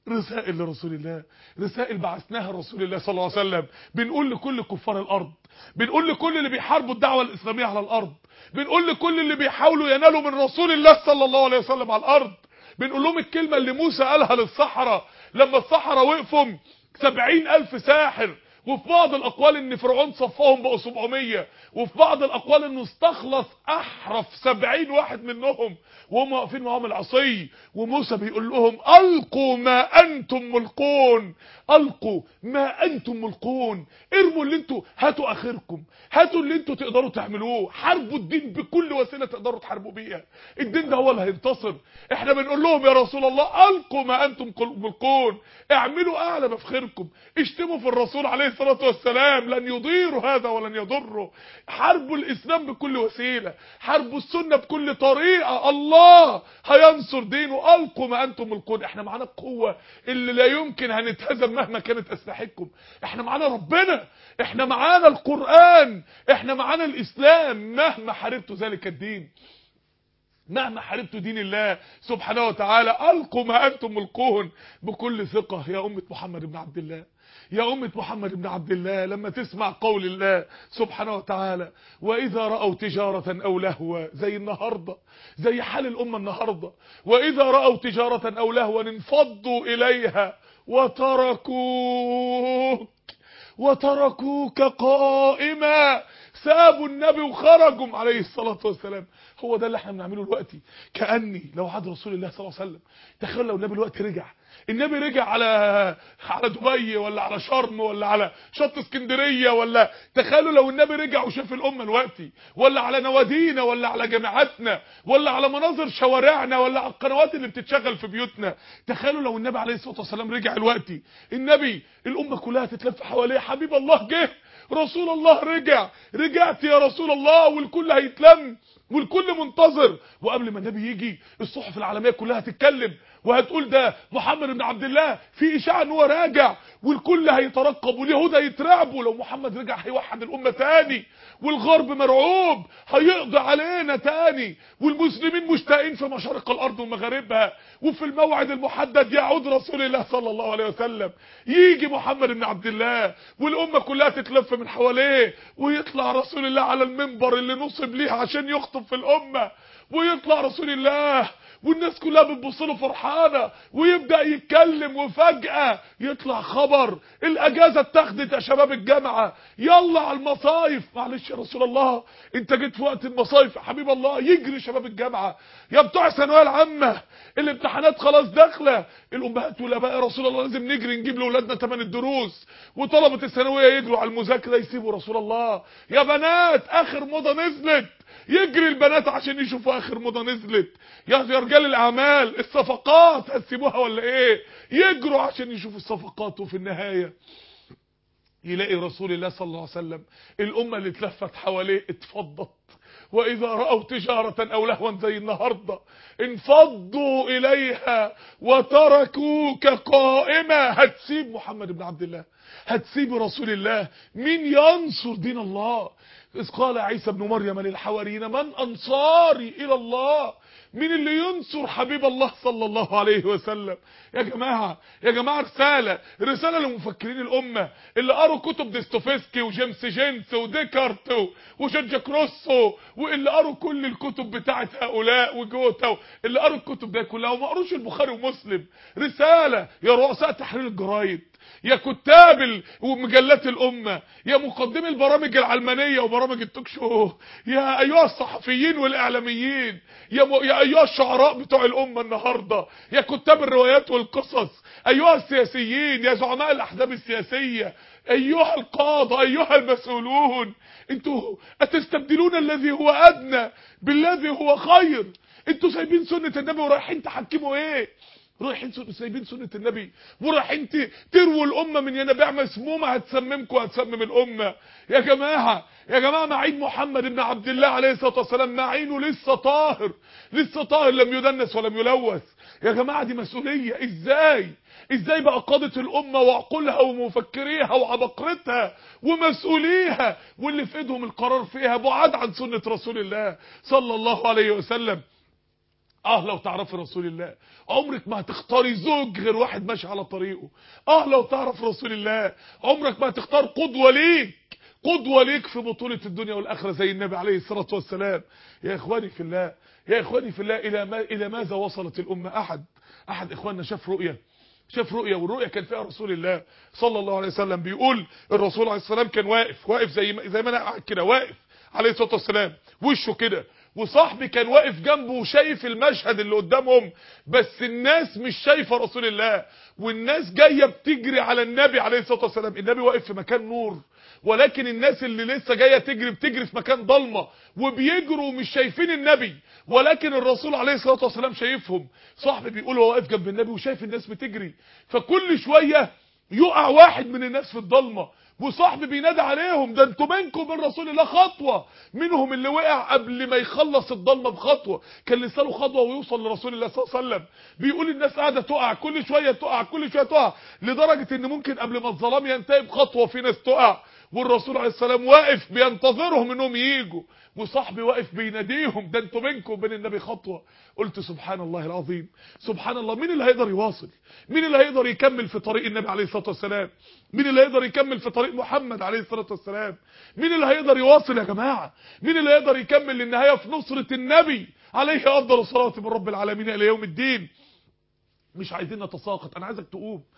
رسائل لرسول الله، رسائل بعثناها لرسول الله صلى الله عليه وسلم. بنقول لكل كفار الارض، بنقول لكل اللي بيحاربوا الدعوه الاسلاميه على الارض، بنقول لكل اللي بيحاولوا ينالوا من رسول الله صلى الله عليه وسلم على الارض، بنقول لهم الكلمه اللي موسى قالها للسحره لما السحره وقفوا 70,000 ساحر، وفي بعض الاقوال ان فرعون صفاهم بقوا 700، وفي بعض الاقوال انه استخلص احرف 70 واحد منهم وهم واقفين معاهم العصي، وموسى بيقول لهم القوا ما انتم ملقون، القوا ما انتم ملقون، ارموا اللي انتوا، هاتوا اخركم، هاتوا اللي انتوا تقدروا تعملوه، حاربوا الدين بكل وسيله تقدروا تحاربوا بيها، الدين ده هو اللي هينتصر. احنا بنقول لهم يا رسول الله القوا ما انتم ملقون، اعملوا اعلى ما في خيركم، اشتموا في الرسول عليه الصلاه والسلام، لن يضيروا هذا ولن يضروا، حاربوا الاسلام بكل وسيله، حاربوا السنه بكل طريقه، الله هينصر دينه. القوا ما انتم ملقون، احنا معانا القوه اللي لا يمكن هنتهزم مهما كانت اسلحتكم، احنا معانا ربنا، احنا معانا القران، احنا معانا الاسلام، مهما حاربتوا ذلك الدين، مهما حاربتوا دين الله سبحانه وتعالى، القوا ما انتم ملقون بكل ثقه. يا امه محمد بن عبد الله، يا أمة محمد بن عبد الله، لما تسمع قول الله سبحانه وتعالى وإذا رأوا تجارة أو لهوا، زي النهاردة، زي حال الأمة النهاردة، وإذا رأوا تجارة أو لهوا انفضوا إليها وتركوك قائما، سابوا النبي وخرجوا عليه الصلاة والسلام. هو ده اللي احنا بنعمله دلوقتي. كأني لو عاد رسول الله صلى الله عليه وسلم، تخيل لو النبي دلوقتي رجع، النبي رجع على دبي ولا على شرم ولا على شط اسكندريه، ولا تخيلوا لو النبي رجع وشاف الامه دلوقتي، ولا على نوادينا ولا على جامعاتنا ولا على مناظر شوارعنا ولا على القنوات اللي بتتشغل في بيوتنا. تخيلوا لو النبي عليه الصلاه والسلام رجع دلوقتي، النبي الامه كلها تتلف حواليه، حبيب الله جه، رسول الله رجع، رجعت يا رسول الله، والكل هيتلم والكل منتظر. وقبل ما النبي يجي الصحف العالميه كلها هتتكلم وهتقول ده محمد بن عبد الله، في اشاعه ان هو راجع، والكل هيترقب، واليهود هيترعبوا، لو محمد رجع هيوحد الامه تاني، والغرب مرعوب هيقضي علينا تاني، والمسلمين مشتاقين في مشارق الارض ومغاربها، وفي الموعد المحدد يعود رسول الله صلى الله عليه وسلم، يجي محمد بن عبد الله والامه كلها تتلف من حواليه، ويطلع رسول الله على المنبر اللي نصب ليه عشان يخطب في الامه، ويطلع رسول الله والناس كلها بتبص له فرحانه، ويبدا يتكلم، وفجاه يطلع خبر الاجازه اتاخدت يا شباب الجامعه، يلا على المصايف. معلش يا رسول الله انت جيت في وقت المصايف يا حبيب الله، يجري شباب الجامعه، يا بتوع الثانويه العامه الامتحانات خلاص داخله، الامهات والاباء يا رسول الله لازم نجري نجيب لاولادنا ثمن الدروس، وطلبه الثانويه يجروا على المذاكره يسيبوا رسول الله، يا بنات اخر موضه نزلت، يجري البنات عشان يشوفوا اخر موضه نزلت، يا رجال الاعمال الصفقات هتسيبوها ولا ايه، يجروا عشان يشوفوا الصفقات، وفي النهايه يلاقي رسول الله صلى الله عليه وسلم الامه اللي اتلفت حواليه اتفضت، واذا راوا تجاره او لهوا زي النهارده انفضوا اليها وتركوك قائمه. هتسيب محمد بن عبد الله؟ هتسيب رسول الله؟ مين ينصر دين الله؟ إذ قال عيسى بن مريم للحواريين من أنصاري إلى الله؟ مين اللي ينصر حبيب الله صلى الله عليه وسلم؟ يا جماعة رسالة لمفكرين الأمة اللي قروا كتب ديستوفسكي وجيمس جينس وديكارت وجان جاك روسو، واللي قروا كل الكتب بتاعت هؤلاء وجوتا، اللي قروا الكتب ده كلها وما قروش البخاري ومسلم. رسالة يا رؤساء تحرير الجرايد، يا كتاب ومجلات الأمة، يا مقدمي البرامج العلمانية وبرامج التوك شو، يا أيها الصحفيين والإعلاميين، يا أيها الشعراء بتوع الأمة النهاردة، يا كتاب الروايات والقصص، أيها السياسيين، يا زعماء الأحزاب السياسية، أيها القادة، أيها المسؤولون، انتوا أتستبدلون الذي هو أدنى بالذي هو خير؟ انتوا سايبين سنة النبي ورايحين تحكموا ايه؟ رايحين سايبين سنة النبي ورايحين ترووا الأمة من ينابيع مسمومة هتسممكم وهتسمم الأمة. يا جماعة معين محمد بن عبد الله عليه الصلاة والسلام معينه لسه طاهر لم يدنس ولم يلوث. يا جماعة دي مسؤولية. ازاي بقى قادة الأمة وعقولها ومفكريها وعبقرتها ومسؤوليها واللي في ايدهم القرار فيها بعاد عن سنة رسول الله صلى الله عليه وسلم؟ لو تعرفي رسول الله عمرك ما هتختاري زوج غير واحد ماشي على طريقه. لو تعرف رسول الله عمرك ما هتختار قدوة ليك في بطولة الدنيا والآخرة زي النبي عليه الصلاة والسلام. يا إخواني في الله، يا إخواني في الله، إلى ماذا وصلت الأمة؟ أحد إخواننا شاف رؤية، والرؤية كان فيها رسول الله صلى الله عليه وسلم. بيقول الرسول عليه السلام كان واقف زي ما أنا قاعد كده، واقف عليه الصلاة والسلام وشه كده، وصاحبي كان واقف جنبه وشايف المشهد اللي قدامهم، بس الناس مش شايفة رسول الله، والناس جاية بتجري على النبي عليه الصلاة والسلام. النبي واقف في مكان نور، ولكن الناس اللي لسه جاية بتجري في مكان ضلمة، وبيجروا ومش شايفين النبي، ولكن الرسول عليه الصلاة والسلام شايفهم. صاحبي بيقول هو واقف جنب النبي وشايف الناس بتجري، فكل شوية يقع واحد من الناس في الضلمة، وصاحبي بينادي عليهم، ده انتوا بينكم وبين رسول الله خطوة. منهم اللي وقع قبل ما يخلص الضلمة بخطوة، كان لسانه خطوة ويوصل لرسول الله صلى الله عليه وسلم. بيقول الناس قاعدة تقع، كل شوية تقع، لدرجة ان ممكن قبل ما الظلام ينتهي بخطوة في ناس تقع، والرسول عليه السلام واقف بينتظرهم انهم ييجوا، وصاحبي واقف بيناديهم، ده انتوا بينكم وبين النبي خطوة. قلت سبحان الله العظيم، سبحان الله. مين اللي هيقدر يواصل؟ مين اللي هيقدر يكمل في طريق النبي عليه الصلاة والسلام؟ مين اللي هيقدر يكمل في طريق محمد عليه الصلاة والسلام؟ مين اللي هيقدر يواصل يا جماعة؟ مين اللي هيقدر يكمل للنهاية في نصرة النبي عليه أفضل الصلاة من رب العالمين إلى يوم الدين؟ مش عايزين نتساقط، انا عايزك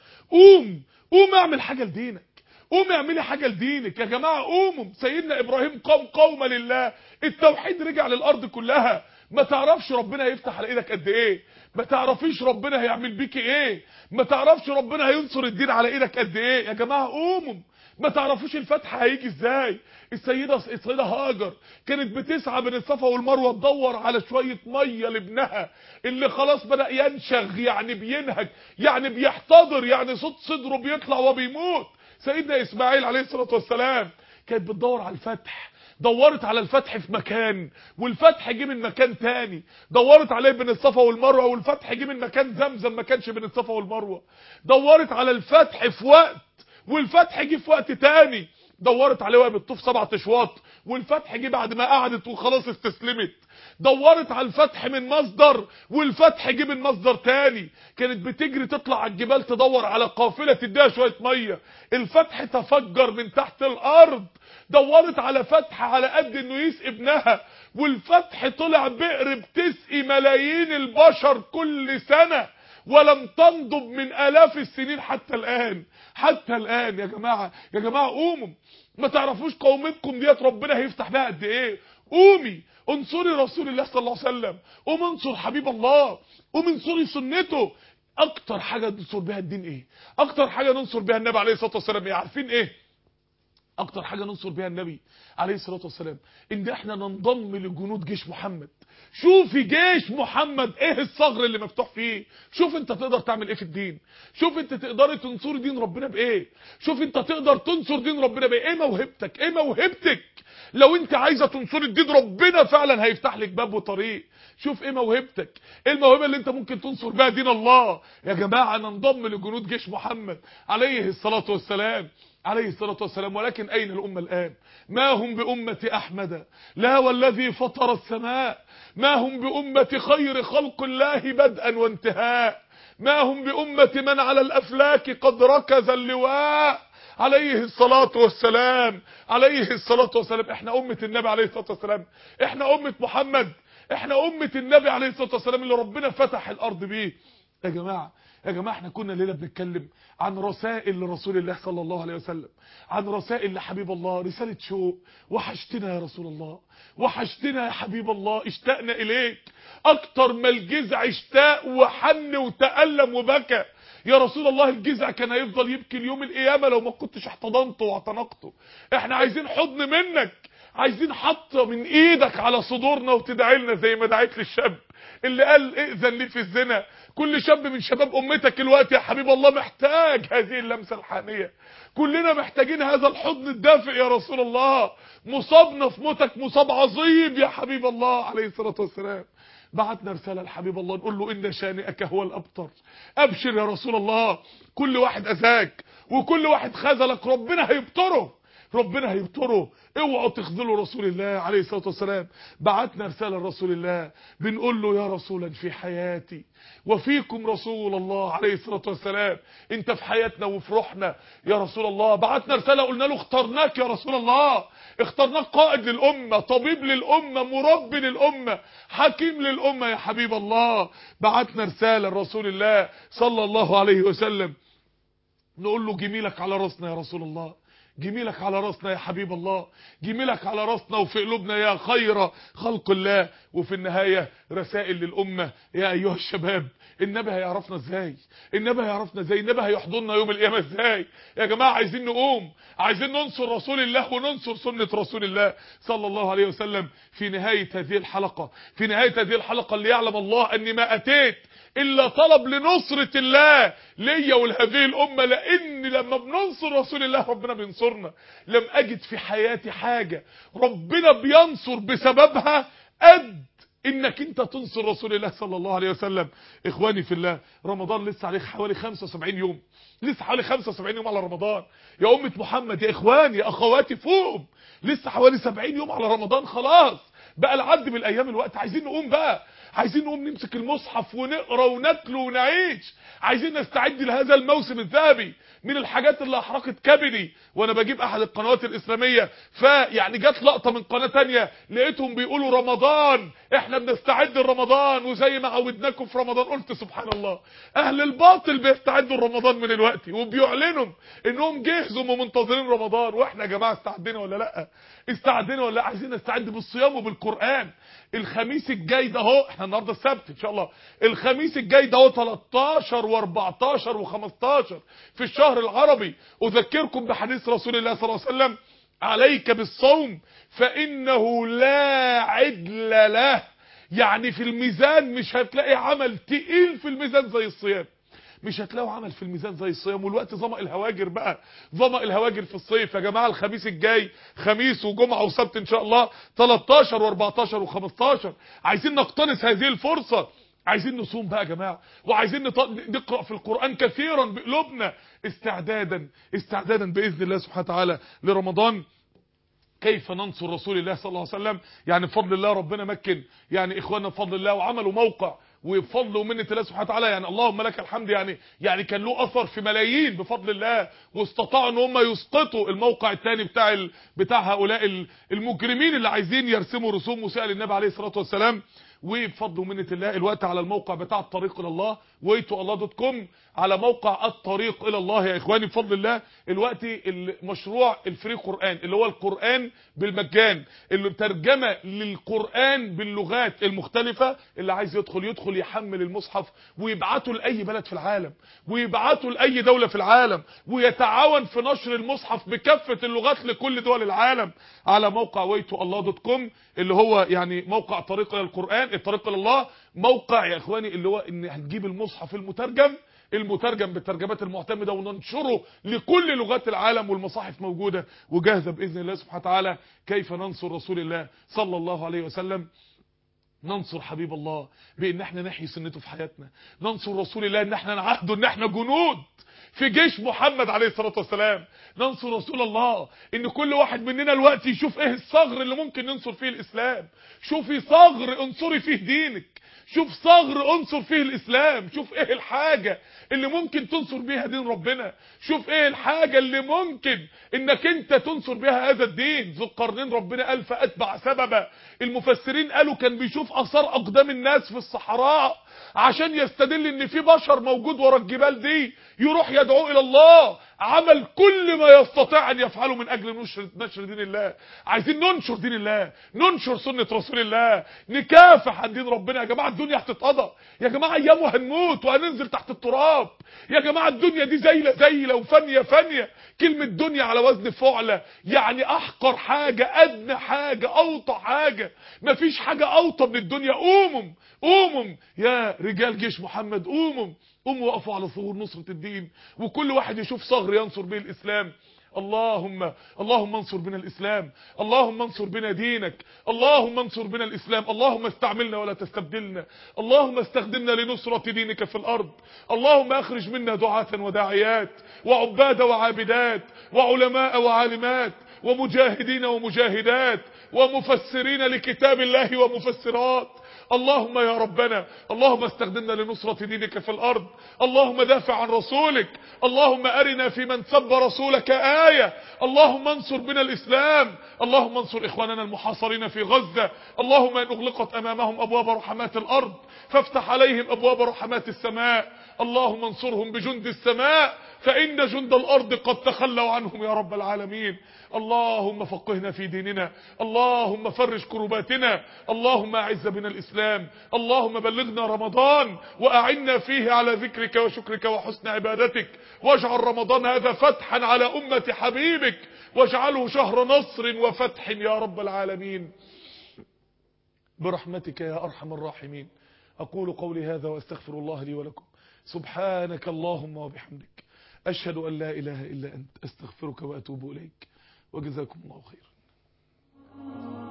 قوم اعمل حاجة لدينك، قوم اعملي حاجة لدينك يا جماعة. قوموا. سيدنا ابراهيم قوم لله، التوحيد رجع للارض كلها. ما تعرفش ربنا هيفتح على ايدك قد ايه، ما تعرفيش ربنا هيعمل بيكي ايه، ما تعرفش ربنا هينصر الدين على ايدك قد ايه. يا جماعة قوموا، ما تعرفوش الفتح هيجي ازاي. السيدة هاجر كانت بتسعى بين الصفا والمروة تدور على شوية مية لابنها اللي خلاص بدأ ينشغ، يعني بينهج، يعني بيحتضر، يعني صوت صدره بيطلع وبيموت. سيدنا اسماعيل عليه الصلاة والسلام كانت بتدور على الفتح، دورت على الفتح في مكان والفتح جه من مكان تاني، دورت عليه بين الصفا والمروة والفتح جه من مكان زمزم ما كانش بين الصفا والمروة، دورت على الفتح في وقت والفتح جه في وقت تاني، دورت عليه وهي بتطوف 7 اشواط والفتح جه بعد ما قعدت وخلاص استسلمت، دورت على الفتح من مصدر والفتح جه من مصدر تاني، كانت بتجري تطلع على الجبال تدور على قافلة تديها شوية مية، الفتح تفجر من تحت الارض، دورت على فتح على قد انه يسقي ابنها والفتح طلع بئر بتسقي ملايين البشر كل سنة ولم تنضب من آلاف السنين حتى الآن. يا جماعة قوموا. ما تعرفوش قومتكم ديت ربنا هيفتح بها قد ايه. قومي انصري رسول الله صلى الله عليه وسلم، قوم انصر حبيب الله، قوم انصري سنته. اكتر حاجة ننصر بها الدين ايه؟ اكتر حاجة ننصر بها النبي عليه الصلاة والسلام ايه؟ عارفين ايه اكتر حاجة ننصر بها النبي عليه الصلاة والسلام؟ ان احنا ننضم لجنود جيش محمد. شوفي جيش محمد ايه الثغر اللي مفتوح فيه، شوف انت تقدر تعمل ايه في الدين، شوف انت تقدر تنصر دين ربنا بايه، شوف انت تقدر تنصر دين ربنا بايه. ايه موهبتك لو انت عايزة تنصر الدين ربنا فعلا هيفتح لك باب وطريق. شوف ايه موهبتك، ايه الموهبة اللي انت ممكن تنصر بها دين الله. يا جماعة ننضم لجنود جيش محمد عليه الصلاة والسلام، ولكن أين الأمة الآن؟ ما هم بأمة أحمد لا والذي فطر السماء، ما هم بأمة خير خلق الله بدءا وانتهاء، ما هم بأمة من على الأفلاك قد ركز اللواء عليه الصلاة والسلام. احنا أمة النبي عليه الصلاة والسلام، احنا أمة محمد، احنا أمة النبي عليه الصلاة والسلام اللي ربنا فتح الأرض بيه. يا جماعة احنا كنا ليلة بنتكلم عن رسائل لرسول الله صلى الله عليه وسلم، عن رسائل لحبيب الله، رسالة شوق. وحشتنا يا رسول الله، وحشتنا يا حبيب الله، اشتقنا اليك اكتر ما الجزع اشتاق وحن وتألم وبكى. يا رسول الله الجزع كان هيفضل يبكي اليوم القيامة لو ما كنتش احتضنته واعتنقته. احنا عايزين حضن منك، عايزين حطه من ايدك على صدورنا وتدعي لنا زي ما دعيت للشاب اللي قال ائذن لي في الزنا. كل شاب من شباب امتك الوقت يا حبيب الله محتاج هذه اللمسة الحانية، كلنا محتاجين هذا الحضن الدافئ يا رسول الله. مصابنا في موتك مصاب عظيم يا حبيب الله عليه الصلاة والسلام. بعتنا رسالة لحبيب الله نقول له إن شانئك هو الأبتر. أبشر يا رسول الله، كل واحد أذاك وكل واحد خذلك ربنا هيبتره ربنا هيبتره. اوعوا تخذلوا رسول الله عليه الصلاة والسلام. بعتنا رسالة لرسول الله بنقول له يا رسولا في حياتي وفيكم رسول الله عليه الصلاة والسلام، انت في حياتنا وفي روحنا يا رسول الله. بعتنا رسالة قلنا له اخترناك يا رسول الله، اخترناك قائد للأمة، طبيب للأمة، مربي للأمة، حكيم للأمة يا حبيب الله. بعتنا رسالة لرسول الله صلى الله عليه وسلم نقول له جميلك على راسنا يا رسول الله، جميلك على راسنا يا حبيب الله، جميلك على راسنا وفي قلوبنا يا خير خلق الله. وفي النهاية رسائل للأمة. يا أيها الشباب، النبي هيعرفنا ازاي؟ النبي هيعرفنا ازاي؟ النبي هيحضننا يوم القيامة ازاي؟ يا جماعة عايزين نقوم، عايزين ننصر رسول الله وننصر سنة رسول الله صلى الله عليه وسلم. في نهاية هذه الحلقة، في نهاية هذه الحلقة اللي يعلم الله أني ما أتيت إلا طلب لنصرة الله ليا ولهذه الأمة، لأن لما بننصر رسول الله ربنا بينصرنا. لم أجد في حياتي حاجة ربنا بينصر بسببها قد انك انت تنصر رسول الله صلى الله عليه وسلم. اخواني في الله، رمضان لسه عليه حوالي 75 يوم، لسه حوالي 75 يوم على رمضان. يا أمة محمد، يا اخواني يا اخواتي، فوقهم لسه حوالي 70 يوم على رمضان. خلاص بقى العد بالايام الوقت. عايزين نقوم بقى، عايزين نقوم نمسك المصحف ونقرا ونتلو ونعيش. عايزين نستعد لهذا الموسم الذهبي. من الحاجات اللي احرقت كبدي وانا بجيب احد القنوات الاسلاميه، فيعني جت لقطه من قناه تانية لقيتهم بيقولوا رمضان، احنا بنستعد لرمضان وزي ما عودناكم في رمضان. قلت سبحان الله، اهل الباطل بيستعدوا لرمضان من الوقت وبيعلنوا انهم جهزوا ومنتظرين رمضان، واحنا يا جماعه استعدينا ولا لا؟ استعدينا ولا لا؟ عايزين نستعد بالصيام وبالقران. الخميس الجاي ده اهو، احنا النهارده السبت ان شاء الله، الخميس الجاي ده اهو 13 و14 و15 في الشهر العربي. اذكركم بحديث رسول الله صلى الله عليه وسلم: عليك بالصوم فانه لا عدل له. يعني في الميزان مش هتلاقي عمل تقيل في الميزان زي الصيام، مش هتلاقوا عمل في الميزان زي الصيام. والوقت ظمأ الهواجر بقى، ظمأ الهواجر في الصيف يا جماعه. الخميس الجاي، خميس وجمعه وسبت ان شاء الله، 13 و14 و15. عايزين نقتنص هذه الفرصه، عايزين نصوم بقى يا جماعه، وعايزين نقرا في القران كثيرا بقلوبنا، استعدادا باذن الله سبحانه وتعالى لرمضان. كيف ننصر رسول الله صلى الله عليه وسلم؟ يعني بفضل الله ربنا مكن يعني اخواننا بفضل الله، وعملوا موقع، وبفضل ومنه الله سبحانه وتعالى يعني اللهم لك الحمد، يعني كان له اثر في ملايين بفضل الله، واستطاعوا ان هم يسقطوا الموقع الثاني بتاع هؤلاء المجرمين اللي عايزين يرسموا رسوم مسيئة للنبي عليه الصلاه والسلام. وبفضل ومنه الله الوقت على الموقع بتاع الطريق الى الله waytoallah.com، على موقع الطريق الى الله يا اخواني بفضل الله. الوقت المشروع الفري قرآن، اللي هو القرآن بالمجان، اللي ترجمة للقرآن باللغات المختلفة. اللي عايز يدخل يحمل المصحف ويبعته لأي بلد في العالم، ويبعته لأي دولة في العالم، ويتعاون في نشر المصحف بكافة اللغات لكل دول العالم على موقع waytoallah.com، اللي هو يعني موقع طريق الى القرآن، الطريق الى الله. موقع يا اخواني اللي هو ان هنجيب المصحف المترجم بالترجمات المعتمدة وننشره لكل لغات العالم، والمصاحف موجودة وجاهزة بإذن الله سبحانه وتعالى. كيف ننصر رسول الله صلى الله عليه وسلم؟ ننصر حبيب الله بان احنا نحيي سنته في حياتنا. ننصر رسول الله ان احنا نعهده ان احنا جنود في جيش محمد عليه الصلاة والسلام. ننصر رسول الله ان كل واحد مننا الوقت يشوف ايه الثغر اللي ممكن ننصر فيه الاسلام. شوفي ثغر انصري فيه دينك، شوف ثغر انصر فيه الاسلام، شوف ايه الحاجة اللي ممكن تنصر بيها دين ربنا، شوف ايه الحاجة اللي ممكن انك انت تنصر بيها هذا الدين. ذو القرنين ربنا قال فاتبع سببا. المفسرين قالوا كان بيشوف اثار اقدام الناس في الصحراء عشان يستدل ان في بشر موجود ورا الجبال دي، يروح يدعو الى الله. عمل كل ما يستطيع ان يفعله من اجل نشر دين الله. عايزين ننشر دين الله، ننشر سنة رسول الله، نكافح عن دين ربنا. يا جماعة الدنيا هتتقضى، يا جماعة ايام هنموت وهننزل تحت التراب. يا جماعة الدنيا دي زيلة وفانية. كلمة دنيا على وزن فعلة، يعني احقر حاجة، ادنى حاجة، اوطى حاجة. مفيش حاجة اوطى من الدنيا. قوموا يا رجال جيش محمد، قوموا وقفوا على ثغور نصرة الدين، وكل واحد يشوف ثغر ينصر به الاسلام. اللهم انصر بنا الاسلام، اللهم انصر بنا دينك، اللهم انصر بنا الاسلام. اللهم استعملنا ولا تستبدلنا، اللهم استخدمنا لنصرة دينك في الارض. اللهم اخرج منا دعاة وداعيات وعباد وعابدات وعلماء وعالمات ومجاهدين ومجاهدات ومفسرين لكتاب الله ومفسرات. اللهم يا ربنا، اللهم استخدمنا لنصرة دينك في الأرض، اللهم دافع عن رسولك، اللهم أرنا في من سب رسولك آية، اللهم انصر بنا الإسلام، اللهم انصر إخواننا المحاصرين في غزة، اللهم إن أغلقت أمامهم أبواب رحمات الأرض فافتح عليهم أبواب رحمات السماء، اللهم انصرهم بجند السماء فإن جند الأرض قد تخلوا عنهم يا رب العالمين. اللهم فقهنا في ديننا، اللهم فرج كرباتنا، اللهم أعز بنا الإسلام، اللهم بلغنا رمضان وأعنا فيه على ذكرك وشكرك وحسن عبادتك، واجعل رمضان هذا فتحا على أمة حبيبك، واجعله شهر نصر وفتح يا رب العالمين برحمتك يا أرحم الراحمين. أقول قولي هذا وأستغفر الله لي ولكم. سبحانك اللهم وبحمدك، أشهد أن لا إله إلا أنت، أستغفرك وأتوب إليك، وجزاكم الله خيرا.